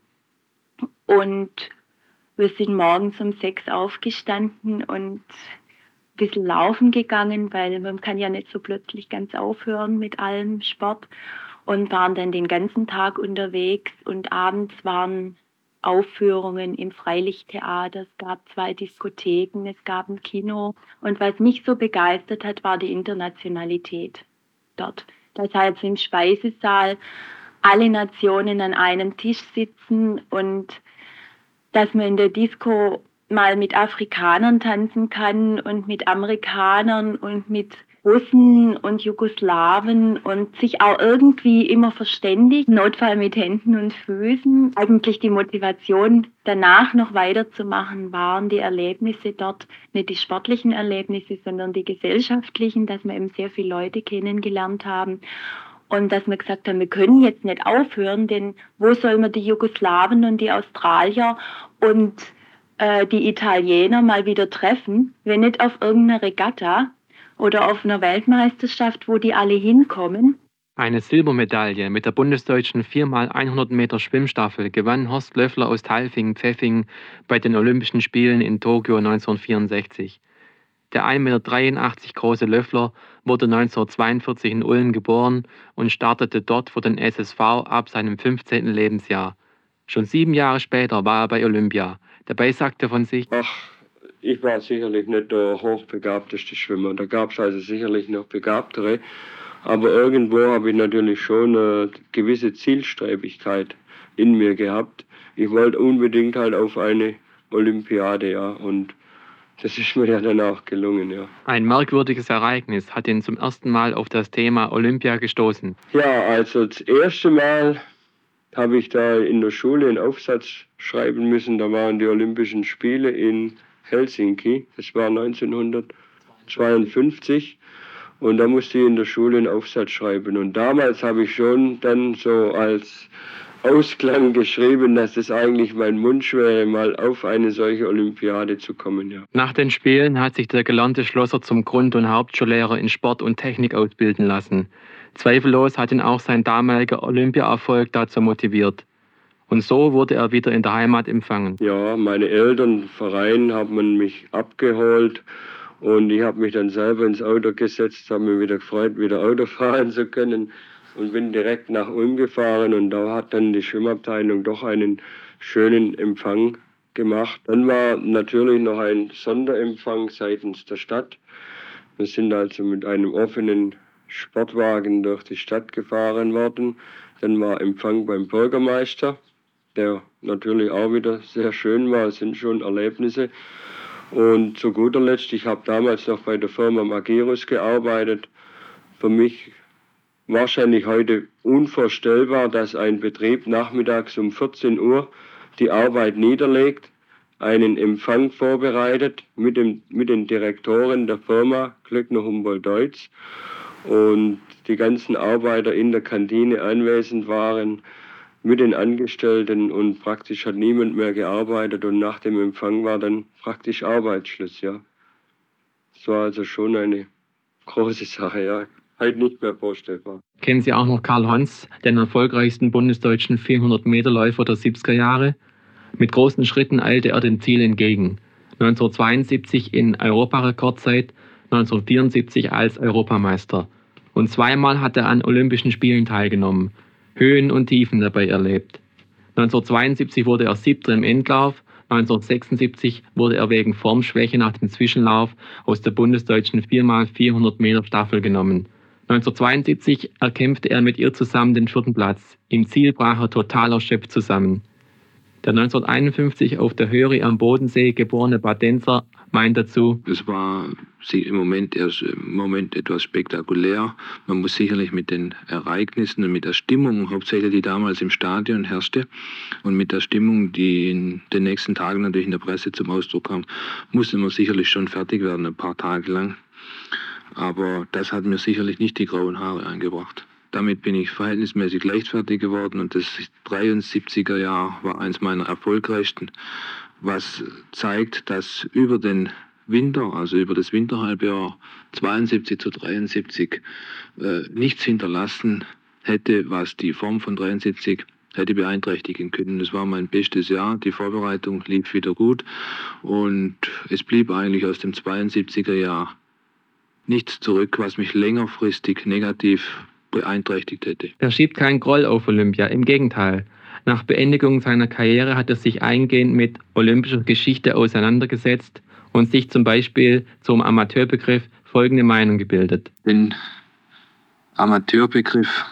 Und wir sind morgens um 6 aufgestanden und ein bisschen laufen gegangen, weil man kann ja nicht so plötzlich ganz aufhören mit allem Sport. Und waren dann den ganzen Tag unterwegs und abends waren Aufführungen im Freilichttheater, es gab 2 Diskotheken, es gab ein Kino. Und was mich so begeistert hat, war die Internationalität dort. Das heißt, im Speisesaal alle Nationen an einem Tisch sitzen und dass man in der Disco mal mit Afrikanern tanzen kann und mit Amerikanern und mit Russen und Jugoslawen und sich auch irgendwie immer verständigt, Notfall mit Händen und Füßen. Eigentlich die Motivation, danach noch weiterzumachen, waren die Erlebnisse dort, nicht die sportlichen Erlebnisse, sondern die gesellschaftlichen, dass wir eben sehr viele Leute kennengelernt haben und dass wir gesagt haben, wir können jetzt nicht aufhören, denn wo soll man die Jugoslawen und die Australier und die Italiener mal wieder treffen, wenn nicht auf irgendeiner Regatta oder auf einer Weltmeisterschaft, wo die alle hinkommen. Eine Silbermedaille mit der bundesdeutschen 4x100 Meter Schwimmstaffel gewann Horst Löffler aus Talfing-Pfeffing bei den Olympischen Spielen in Tokio 1964. Der 1,83 Meter große Löffler wurde 1942 in Ulm geboren und startete dort für den SSV ab seinem 15. Lebensjahr. Schon 7 Jahre später war er bei Olympia. Dabei sagte von sich: Ach, ich war sicherlich nicht der hochbegabteste Schwimmer. Da gab es also sicherlich noch begabtere. Aber irgendwo habe ich natürlich schon eine gewisse Zielstrebigkeit in mir gehabt. Ich wollte unbedingt halt auf eine Olympiade, ja. Und Das ist mir ja dann auch gelungen, ja. Ein merkwürdiges Ereignis hat ihn zum ersten Mal auf das Thema Olympia gestoßen. Ja, also das erste Mal habe ich da in der Schule einen Aufsatz schreiben müssen. Da waren die Olympischen Spiele in Helsinki. Das war 1952. Und da musste ich in der Schule einen Aufsatz schreiben. Und damals habe ich schon dann so als Ausklang geschrieben, dass es eigentlich mein Wunsch wäre, mal auf eine solche Olympiade zu kommen. Ja. Nach den Spielen hat sich der gelernte Schlosser zum Grund- und Hauptschullehrer in Sport und Technik ausbilden lassen. Zweifellos hat ihn auch sein damaliger Olympiaerfolg dazu motiviert. Und so wurde er wieder in der Heimat empfangen. Ja, meine Eltern, Verein haben mich abgeholt und ich habe mich dann selber ins Auto gesetzt, habe mich wieder gefreut, wieder Auto fahren zu können. Und bin direkt nach Ulm gefahren und da hat dann die Schwimmabteilung doch einen schönen Empfang gemacht. Dann war natürlich noch ein Sonderempfang seitens der Stadt. Wir sind also mit einem offenen Sportwagen durch die Stadt gefahren worden. Dann war Empfang beim Bürgermeister, der natürlich auch wieder sehr schön war. Es sind schon Erlebnisse. Und zu guter Letzt, ich habe damals noch bei der Firma Magirus gearbeitet. Für mich wahrscheinlich heute unvorstellbar, dass ein Betrieb nachmittags um 14 Uhr die Arbeit niederlegt, einen Empfang vorbereitet mit den Direktoren der Firma Klöckner Humboldt-Deutz und die ganzen Arbeiter in der Kantine anwesend waren mit den Angestellten und praktisch hat niemand mehr gearbeitet und nach dem Empfang war dann praktisch Arbeitsschluss. Ja. Das war also schon eine große Sache, ja. Halt nicht mehr vorstellbar. Kennen Sie auch noch Karl Hans, den erfolgreichsten bundesdeutschen 400-Meter-Läufer der 70er Jahre? Mit großen Schritten eilte er dem Ziel entgegen. 1972 in Europarekordzeit, 1974 als Europameister. Und zweimal hat er an Olympischen Spielen teilgenommen, Höhen und Tiefen dabei erlebt. 1972 wurde er Siebter im Endlauf, 1976 wurde er wegen Formschwäche nach dem Zwischenlauf aus der bundesdeutschen 4x400 Meter Staffel genommen. 1972 erkämpfte er mit ihr zusammen den 4. Platz. Im Ziel brach er total erschöpft zusammen. Der 1951 auf der Höri am Bodensee geborene Badenser meint dazu: Es war im Moment etwas spektakulär. Man muss sicherlich mit den Ereignissen und mit der Stimmung, hauptsächlich die damals im Stadion herrschte, und mit der Stimmung, die in den nächsten Tagen natürlich in der Presse zum Ausdruck kam, musste man sicherlich schon fertig werden, ein paar Tage lang. Aber das hat mir sicherlich nicht die grauen Haare eingebracht. Damit bin ich verhältnismäßig leichtfertig geworden und das 73er Jahr war eins meiner erfolgreichsten, was zeigt, dass über den Winter, also über das Winterhalbjahr 72 zu 73 nichts hinterlassen hätte, was die Form von 73 hätte beeinträchtigen können. Das war mein bestes Jahr, die Vorbereitung lief wieder gut und es blieb eigentlich aus dem 72er Jahr nichts zurück, was mich längerfristig negativ beeinträchtigt hätte. Er schiebt keinen Groll auf Olympia, im Gegenteil. Nach Beendigung seiner Karriere hat er sich eingehend mit olympischer Geschichte auseinandergesetzt und sich zum Beispiel zum Amateurbegriff folgende Meinung gebildet. Den Amateurbegriff,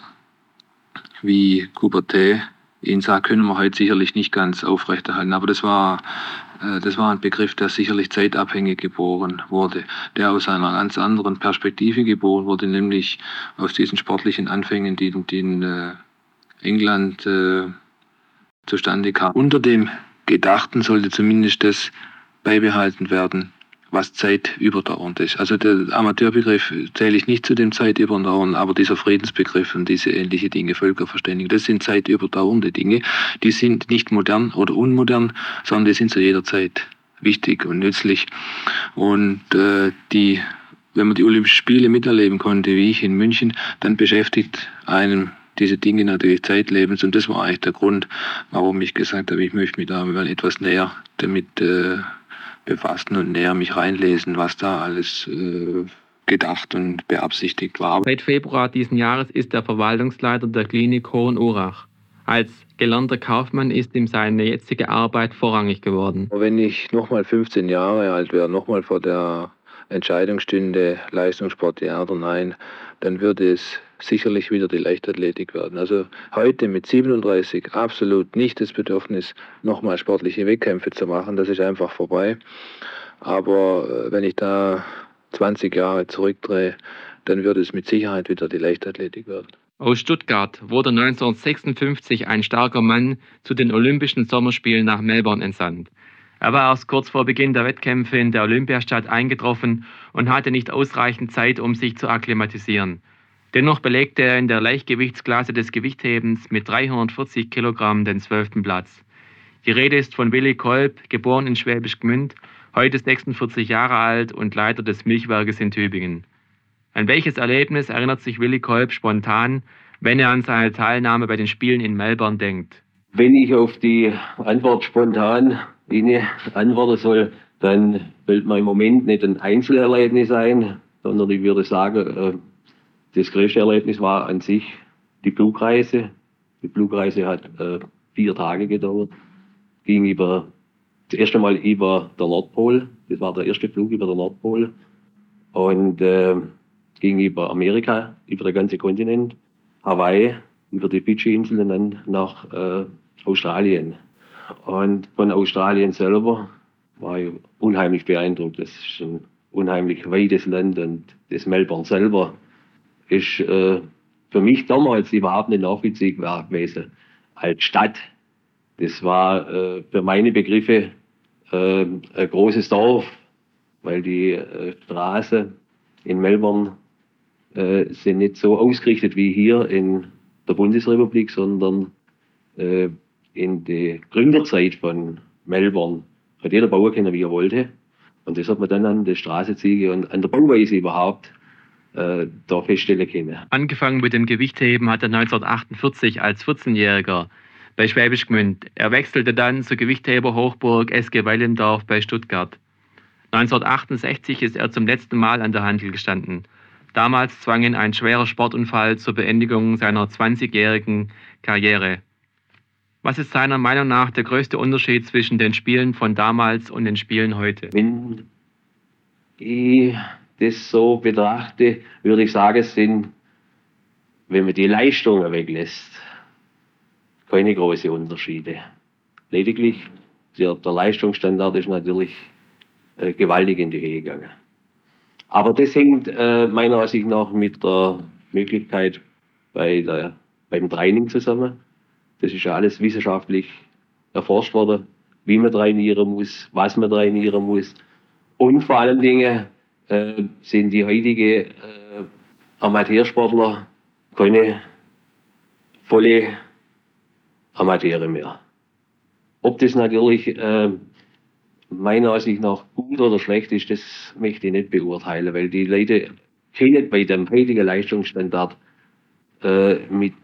wie Coubertin ihn sagt, können wir heute sicherlich nicht ganz aufrechterhalten, aber das war ein Begriff, der sicherlich zeitabhängig geboren wurde, der aus einer ganz anderen Perspektive geboren wurde, nämlich aus diesen sportlichen Anfängen, die in England zustande kamen. Unter dem Gedachten sollte zumindest das beibehalten werden, was zeitüberdauernd ist. Also der Amateurbegriff zähle ich nicht zu dem zeitüberdauernden, aber dieser Friedensbegriff und diese ähnliche Dinge, Völkerverständigung, das sind zeitüberdauernde Dinge. Die sind nicht modern oder unmodern, sondern die sind zu jeder Zeit wichtig und nützlich. Und wenn man die Olympischen Spiele miterleben konnte, wie ich in München, dann beschäftigt einem diese Dinge natürlich zeitlebens. Und das war eigentlich der Grund, warum ich gesagt habe, ich möchte mich da mal etwas näher damit befassen und näher mich reinlesen, was da alles gedacht und beabsichtigt war. Seit Februar diesen Jahres ist er Verwaltungsleiter der Klinik Hohenurach. Als gelernter Kaufmann ist ihm seine jetzige Arbeit vorrangig geworden. Wenn ich nochmal 15 Jahre alt wäre, nochmal vor der Entscheidung stünde, Leistungssport ja oder nein, dann würde es sicherlich wieder die Leichtathletik werden. Also heute mit 37 absolut nicht das Bedürfnis, nochmal sportliche Wettkämpfe zu machen. Das ist einfach vorbei. Aber wenn ich da 20 Jahre zurückdrehe, dann wird es mit Sicherheit wieder die Leichtathletik werden. Aus Stuttgart wurde 1956 ein starker Mann zu den Olympischen Sommerspielen nach Melbourne entsandt. Er war erst kurz vor Beginn der Wettkämpfe in der Olympiastadt eingetroffen und hatte nicht ausreichend Zeit, um sich zu akklimatisieren. Dennoch belegte er in der Leichtgewichtsklasse des Gewichthebens mit 340 Kilogramm den 12. Platz. Die Rede ist von Willi Kolb, geboren in Schwäbisch Gmünd, heute 46 Jahre alt und Leiter des Milchwerkes in Tübingen. An welches Erlebnis erinnert sich Willi Kolb spontan, wenn er an seine Teilnahme bei den Spielen in Melbourne denkt? Wenn ich auf die Antwort spontan antworten soll, dann fällt mir im Moment nicht ein Einzelerlebnis ein, sondern ich würde sagen, das größte Erlebnis war an sich die Flugreise. Die Flugreise hat 4 Tage gedauert, ging das erste Mal über der Nordpol, das war der erste Flug über der Nordpol, und ging über Amerika, über den ganzen Kontinent, Hawaii, über die Fidschi-Inseln und dann nach Australien. Und von Australien selber war ich unheimlich beeindruckt. Das ist ein unheimlich weites Land und das Melbourne selber ist für mich damals überhaupt nicht nachvollziehbar gewesen als Stadt. Das war für meine Begriffe ein großes Dorf, weil die Straßen in Melbourne sind nicht so ausgerichtet wie hier in der Bundesrepublik, sondern in der Gründerzeit von Melbourne hat jeder bauen können, wie er wollte. Und das hat man dann an der Straßenziege und an der Bauweise überhaupt da feststellen können. Angefangen mit dem Gewichtheben hat er 1948 als 14-Jähriger bei Schwäbisch Gmünd. Er wechselte dann zur Gewichtheber-Hochburg SG Weilendorf bei Stuttgart. 1968 ist er zum letzten Mal an der Hantel gestanden. Damals zwang ihn ein schwerer Sportunfall zur Beendigung seiner 20-jährigen Karriere. Was ist seiner Meinung nach der größte Unterschied zwischen den Spielen von damals und den Spielen heute? Wenn ich das so betrachte, würde ich sagen, es sind, wenn man die Leistungen weglässt, keine großen Unterschiede. Lediglich der Leistungsstandard ist natürlich gewaltig in die Höhe gegangen. Aber das hängt meiner Ansicht nach mit der Möglichkeit beim Training zusammen. Das ist ja alles wissenschaftlich erforscht worden, wie man trainieren muss, was man trainieren muss. Und vor allen Dingen sind die heutigen Amateursportler keine volle Amateure mehr. Ob das natürlich meiner Ansicht nach gut oder schlecht ist, das möchte ich nicht beurteilen, weil die Leute können bei dem heutigen Leistungsstandard mit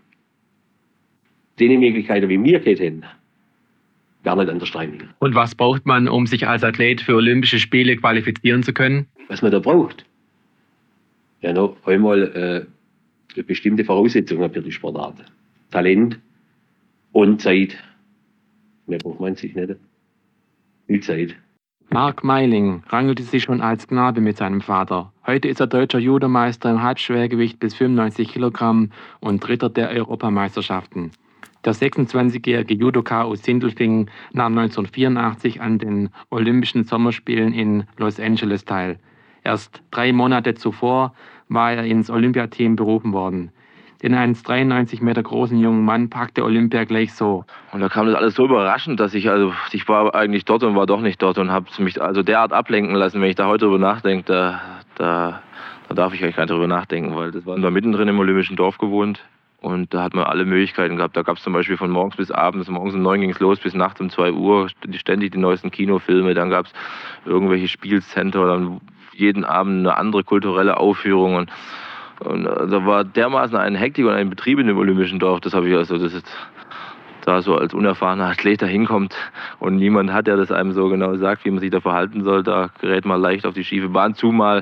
den Möglichkeiten, wie wir hätten, gar nicht anders trainieren. Und was braucht man, um sich als Athlet für Olympische Spiele qualifizieren zu können? Was man da braucht? Ja, noch einmal bestimmte Voraussetzungen für die Sportart. Talent und Zeit. Mehr braucht man sich nicht. Die Zeit. Mark Meiling rangelte sich schon als Knabe mit seinem Vater. Heute ist er deutscher Judomeister im Halbschwergewicht bis 95 Kilogramm und Dritter der Europameisterschaften. Der 26-jährige Judoka aus Sindelfingen nahm 1984 an den Olympischen Sommerspielen in Los Angeles teil. Erst 3 Monate zuvor war er ins Olympiateam berufen worden. Den 1,93 Meter großen jungen Mann packte Olympia gleich so. Und da kam das alles so überraschend, dass ich war eigentlich dort und war doch nicht dort und habe mich also derart ablenken lassen, wenn ich da heute drüber nachdenke, da darf ich eigentlich gar nicht drüber nachdenken, weil das war mittendrin im Olympischen Dorf gewohnt und da hat man alle Möglichkeiten gehabt. Da gab es zum Beispiel von morgens bis abends, morgens um 9 ging es los bis nachts um 2 Uhr, ständig die neuesten Kinofilme, dann gab es irgendwelche Spielcenter, dann jeden Abend eine andere kulturelle Aufführung und da war dermaßen eine Hektik und ein Betrieb in dem Olympischen Dorf, das ist da so als unerfahrener Athlet da hinkommt und niemand hat, der das einem so genau sagt, wie man sich da verhalten soll, da gerät man leicht auf die schiefe Bahn, zumal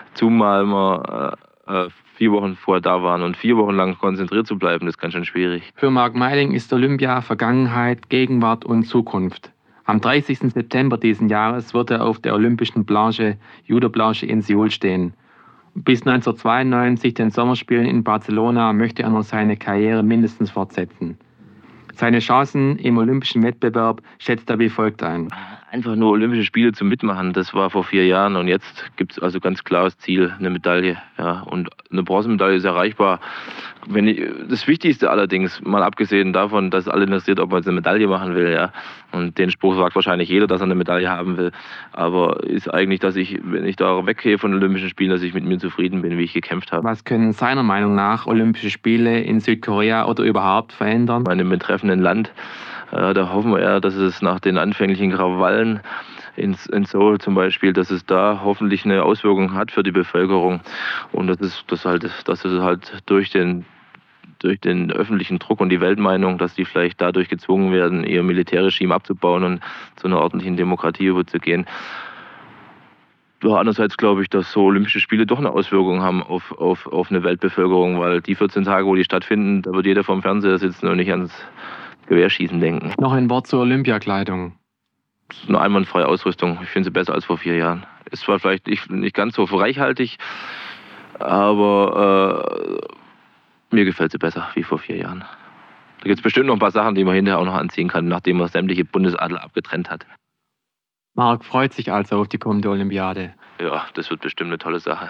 wir 4 Wochen vorher da waren und 4 Wochen lang konzentriert zu bleiben, das ist ganz schön schwierig. Für Mark Meiling ist Olympia Vergangenheit, Gegenwart und Zukunft. Am 30. September diesen Jahres wird er auf der Olympischen Judo-Blanche in Seoul stehen. Bis 1992, den Sommerspielen in Barcelona, möchte er noch seine Karriere mindestens fortsetzen. Seine Chancen im olympischen Wettbewerb schätzt er wie folgt ein. einfach nur Olympische Spiele zum Mitmachen. Das war vor 4 Jahren und jetzt gibt es also ganz klares Ziel, eine Medaille. Ja. Und eine Bronzemedaille ist erreichbar. Das Wichtigste allerdings, mal abgesehen davon, dass alle interessiert, ob man jetzt eine Medaille machen will. Ja. Und den Spruch sagt wahrscheinlich jeder, dass er eine Medaille haben will. Aber ist eigentlich, dass ich, wenn ich da weggehe von den Olympischen Spielen, dass ich mit mir zufrieden bin, wie ich gekämpft habe. Was können seiner Meinung nach Olympische Spiele in Südkorea oder überhaupt verändern? In dem betreffenden Land, da hoffen wir eher, dass es nach den anfänglichen Krawallen in Seoul zum Beispiel, dass es da hoffentlich eine Auswirkung hat für die Bevölkerung und dass es halt durch den öffentlichen Druck und die Weltmeinung, dass die vielleicht dadurch gezwungen werden, ihr Militärregime abzubauen und zu einer ordentlichen Demokratie überzugehen. Ja, andererseits glaube ich, dass so Olympische Spiele doch eine Auswirkung haben auf eine Weltbevölkerung, weil die 14 Tage, wo die stattfinden, da wird jeder vorm Fernseher sitzen und nicht ans Gewehrschießen denken. Noch ein Wort zur Olympiakleidung. Eine einwandfreie Ausrüstung. Ich finde sie besser als vor 4 Jahren. Ist zwar vielleicht nicht ganz so reichhaltig, aber mir gefällt sie besser wie vor 4 Jahren. Da gibt es bestimmt noch ein paar Sachen, die man hinterher auch noch anziehen kann, nachdem man sämtliche Bundesadler abgetrennt hat. Marc freut sich also auf die kommende Olympiade. Ja, das wird bestimmt eine tolle Sache.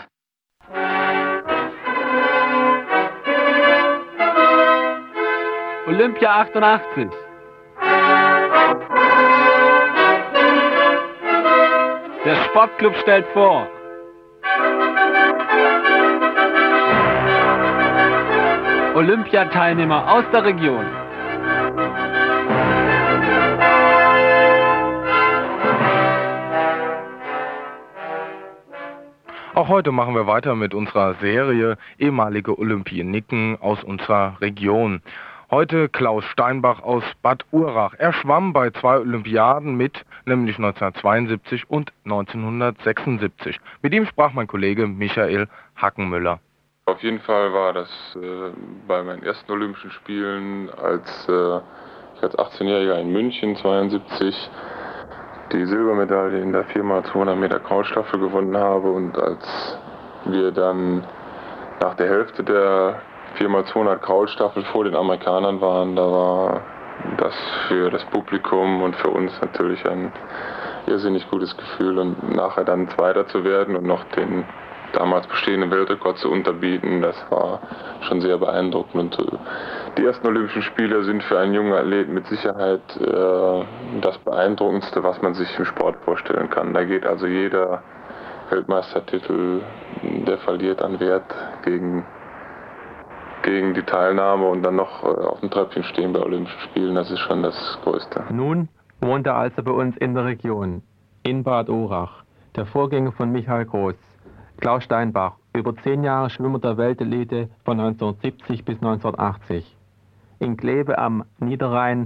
Olympia 88. Der Sportclub stellt vor. Olympiateilnehmer aus der Region. Auch heute machen wir weiter mit unserer Serie ehemalige Olympioniken aus unserer Region. Heute Klaus Steinbach aus Bad Urach. Er schwamm bei 2 Olympiaden mit, nämlich 1972 und 1976. Mit ihm sprach mein Kollege Michael Hackenmüller. Auf jeden Fall war das bei meinen ersten Olympischen Spielen, als ich als 18-Jähriger in München 72 die Silbermedaille in der 4x200 Meter Kraulstaffel gewonnen habe und als wir dann nach der Hälfte der 4x200 Kraulstaffel vor den Amerikanern waren, da war das für das Publikum und für uns natürlich ein irrsinnig gutes Gefühl und nachher dann Zweiter zu werden und noch den damals bestehenden Weltrekord zu unterbieten, das war schon sehr beeindruckend. Und die ersten Olympischen Spiele sind für einen jungen Athleten mit Sicherheit das Beeindruckendste, was man sich im Sport vorstellen kann. Da geht also jeder Weltmeistertitel, der verliert an Wert gegen die Teilnahme und dann noch auf dem Treppchen stehen bei Olympischen Spielen, das ist schon das Größte. Nun wohnt er also bei uns in der Region, in Bad Urach, der Vorgänger von Michael Groß. Klaus Steinbach, über 10 Jahre Schwimmer der Weltelite von 1970 bis 1980. In Kleve am Niederrhein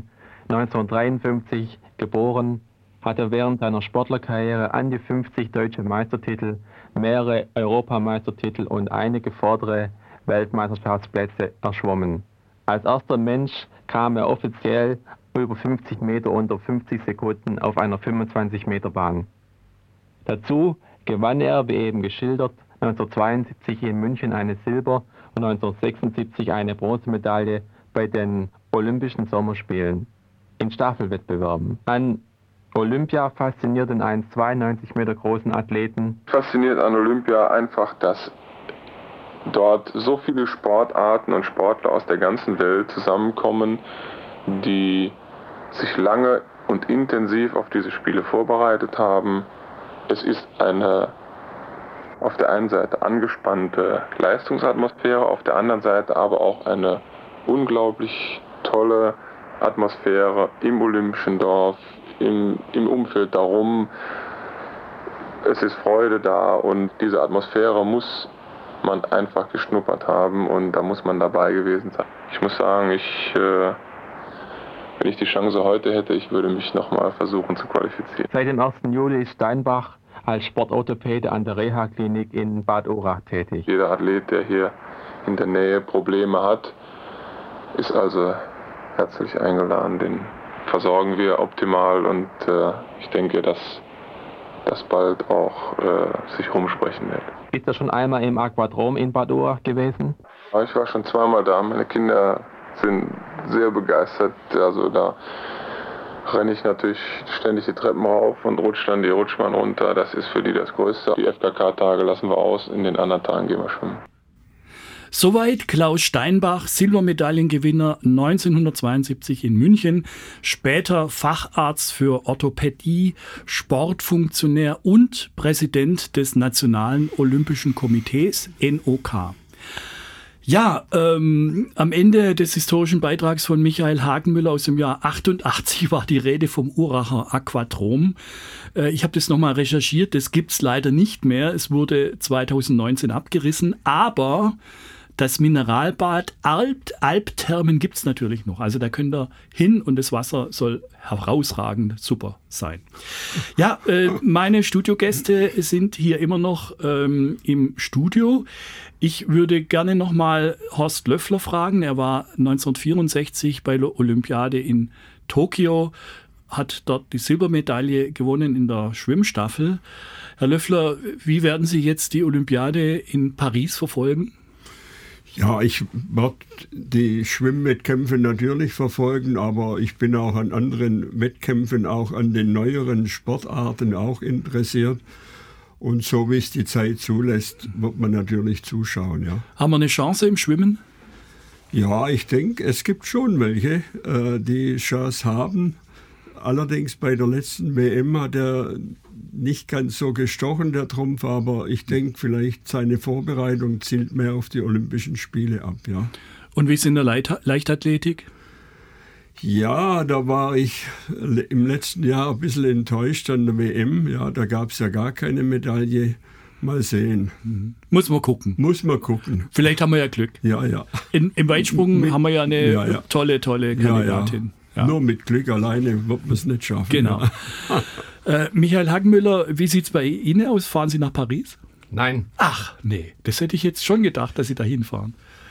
1953 geboren, hat er während seiner Sportlerkarriere an die 50 deutsche Meistertitel, mehrere Europameistertitel und einige vordere Weltmeisterschaftsplätze erschwommen. Als erster Mensch kam er offiziell über 50 Meter unter 50 Sekunden auf einer 25 Meter Bahn. Dazu gewann er, wie eben geschildert, 1972 in München eine Silber- und 1976 eine Bronzemedaille bei den Olympischen Sommerspielen in Staffelwettbewerben. An Olympia fasziniert den 1,92 Meter großen Athleten. Fasziniert an Olympia einfach, dass dort so viele Sportarten und Sportler aus der ganzen Welt zusammenkommen, die sich lange und intensiv auf diese Spiele vorbereitet haben. Es ist eine auf der einen Seite angespannte Leistungsatmosphäre, auf der anderen Seite aber auch eine unglaublich tolle Atmosphäre im Olympischen Dorf, im Umfeld darum. Es ist Freude da und diese Atmosphäre muss man einfach geschnuppert haben und da muss man dabei gewesen sein. Ich muss sagen, wenn ich die Chance heute hätte, ich würde mich nochmal versuchen zu qualifizieren. Seit dem 1. Juli ist Steinbach als Sportorthopäde an der Reha-Klinik in Bad Urach tätig. Jeder Athlet, der hier in der Nähe Probleme hat, ist also herzlich eingeladen. Den versorgen wir optimal und ich denke, dass das bald auch sich rumsprechen wird. Ist er schon einmal im Aquadrom in Bad Urach gewesen? Ich war schon 2-mal da. Meine Kinder sind sehr begeistert. Also da renne ich natürlich ständig die Treppen rauf und rutsche dann die Rutschbahn runter. Das ist für die das Größte. Die FKK-Tage lassen wir aus, in den anderen Tagen gehen wir schwimmen. Soweit Klaus Steinbach, Silbermedaillengewinner 1972 in München, später Facharzt für Orthopädie, Sportfunktionär und Präsident des Nationalen Olympischen Komitees, NOK. Ja, am Ende des historischen Beitrags von Michael Hagenmüller aus dem Jahr 88 war die Rede vom Uracher Aquadrom. Ich habe das nochmal recherchiert, das gibt's leider nicht mehr. Es wurde 2019 abgerissen, aber das Mineralbad Albthermen gibt's natürlich noch. Also da könnt ihr hin und das Wasser soll herausragend super sein. Ja, meine Studiogäste sind hier immer noch im Studio. Ich würde gerne nochmal Horst Löffler fragen. Er war 1964 bei der Olympiade in Tokio, hat dort die Silbermedaille gewonnen in der Schwimmstaffel. Herr Löffler, wie werden Sie jetzt die Olympiade in Paris verfolgen? Ja, ich werde die Schwimmwettkämpfe natürlich verfolgen, aber ich bin auch an anderen Wettkämpfen, auch an den neueren Sportarten auch interessiert. Und so wie es die Zeit zulässt, wird man natürlich zuschauen. Ja. Haben wir eine Chance im Schwimmen? Ja, ich denke, es gibt schon welche, die Chance haben. Allerdings bei der letzten WM hat er nicht ganz so gestochen, der Trumpf, aber ich denke, vielleicht seine Vorbereitung zielt mehr auf die Olympischen Spiele ab. Ja. Und wie ist in der Leichtathletik? Ja, da war ich im letzten Jahr ein bisschen enttäuscht an der WM. Ja, da gab es ja gar keine Medaille. Mal sehen. Muss man gucken. Vielleicht haben wir ja Glück. Ja, ja. Im Weitsprung haben wir ja eine tolle Kandidatin. Ja. Nur mit Glück alleine wird man es nicht schaffen. Genau. Ja. Michael Hagenmüller, wie sieht es bei Ihnen aus? Fahren Sie nach Paris? Nein. Ach, nee. Das hätte ich jetzt schon gedacht, dass Sie da hinfahren.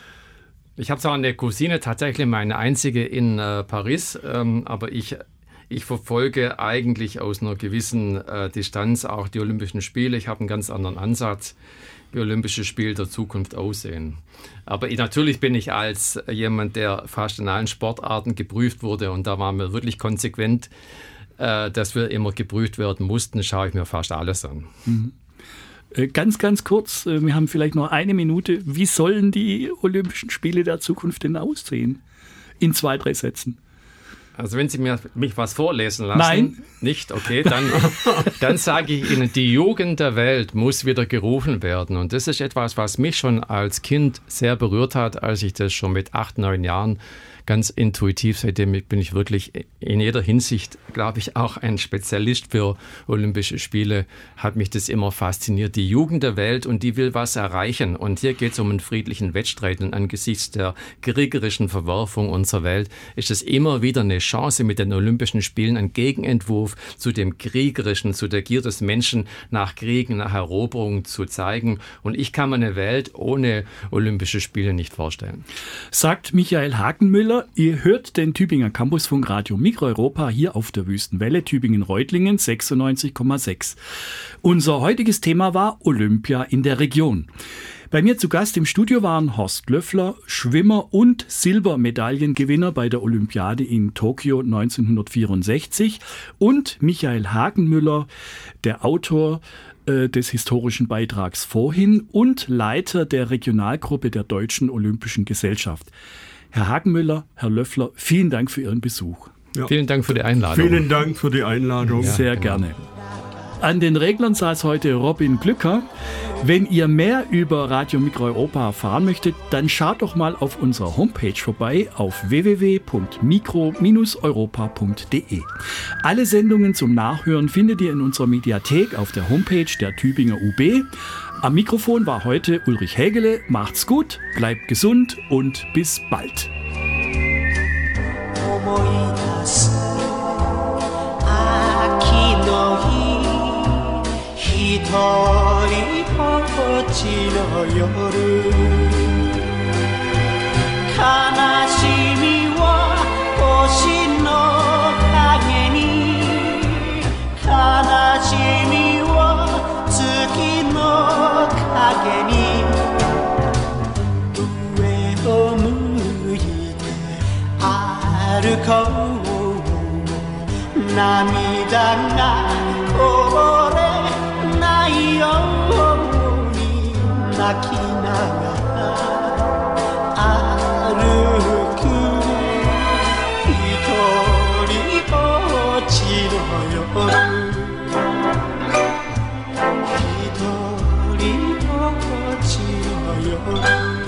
Ich habe zwar eine Cousine, tatsächlich meine einzige in Paris, aber ich verfolge eigentlich aus einer gewissen Distanz auch die Olympischen Spiele. Ich habe einen ganz anderen Ansatz, wie Olympische Spiele der Zukunft aussehen. Aber natürlich bin ich als jemand, der fast in allen Sportarten geprüft wurde, und da waren wir wirklich konsequent, dass wir immer geprüft werden mussten, schaue ich mir fast alles an. Mhm. Ganz, ganz kurz, wir haben vielleicht noch eine Minute. Wie sollen die Olympischen Spiele der Zukunft denn aussehen? In 2-3 Sätzen. Also wenn Sie mich was vorlesen lassen. Nein. Nicht? Okay, dann sage ich Ihnen, die Jugend der Welt muss wieder gerufen werden. Und das ist etwas, was mich schon als Kind sehr berührt hat, als ich das schon mit 8, 9 Jahren ganz intuitiv, seitdem bin ich wirklich in jeder Hinsicht, glaube ich, auch ein Spezialist für Olympische Spiele, hat mich das immer fasziniert. Die Jugend der Welt, und die will was erreichen. Und hier geht es um einen friedlichen Wettstreit. Und angesichts der kriegerischen Verwerfung unserer Welt ist es immer wieder eine Chance, mit den Olympischen Spielen einen Gegenentwurf zu dem Kriegerischen, zu der Gier des Menschen nach Kriegen, nach Eroberung zu zeigen. Und ich kann mir eine Welt ohne Olympische Spiele nicht vorstellen. Sagt Michael Hagenmüller. Ihr hört den Tübinger Campusfunk Radio Mikroeuropa hier auf der Wüstenwelle Tübingen-Reutlingen 96,6. Unser heutiges Thema war Olympia in der Region. Bei mir zu Gast im Studio waren Horst Löffler, Schwimmer und Silbermedaillengewinner bei der Olympiade in Tokio 1964, und Michael Hagenmüller, der Autor des historischen Beitrags vorhin und Leiter der Regionalgruppe der Deutschen Olympischen Gesellschaft. Herr Hagenmüller, Herr Löffler, vielen Dank für Ihren Besuch. Ja. Vielen Dank für die Einladung. Vielen Dank für die Einladung. Ja, sehr gerne. An den Reglern saß heute Robin Glücker. Wenn ihr mehr über Radio Mikroeuropa erfahren möchtet, dann schaut doch mal auf unserer Homepage vorbei auf www.mikro-europa.de. Alle Sendungen zum Nachhören findet ihr in unserer Mediathek auf der Homepage der Tübinger UB. Am Mikrofon war heute Ulrich Hägele. Macht's gut, bleibt gesund und bis bald. 涙がこぼれないように泣きながら歩く一人ぼっちの夜一人ぼっちの夜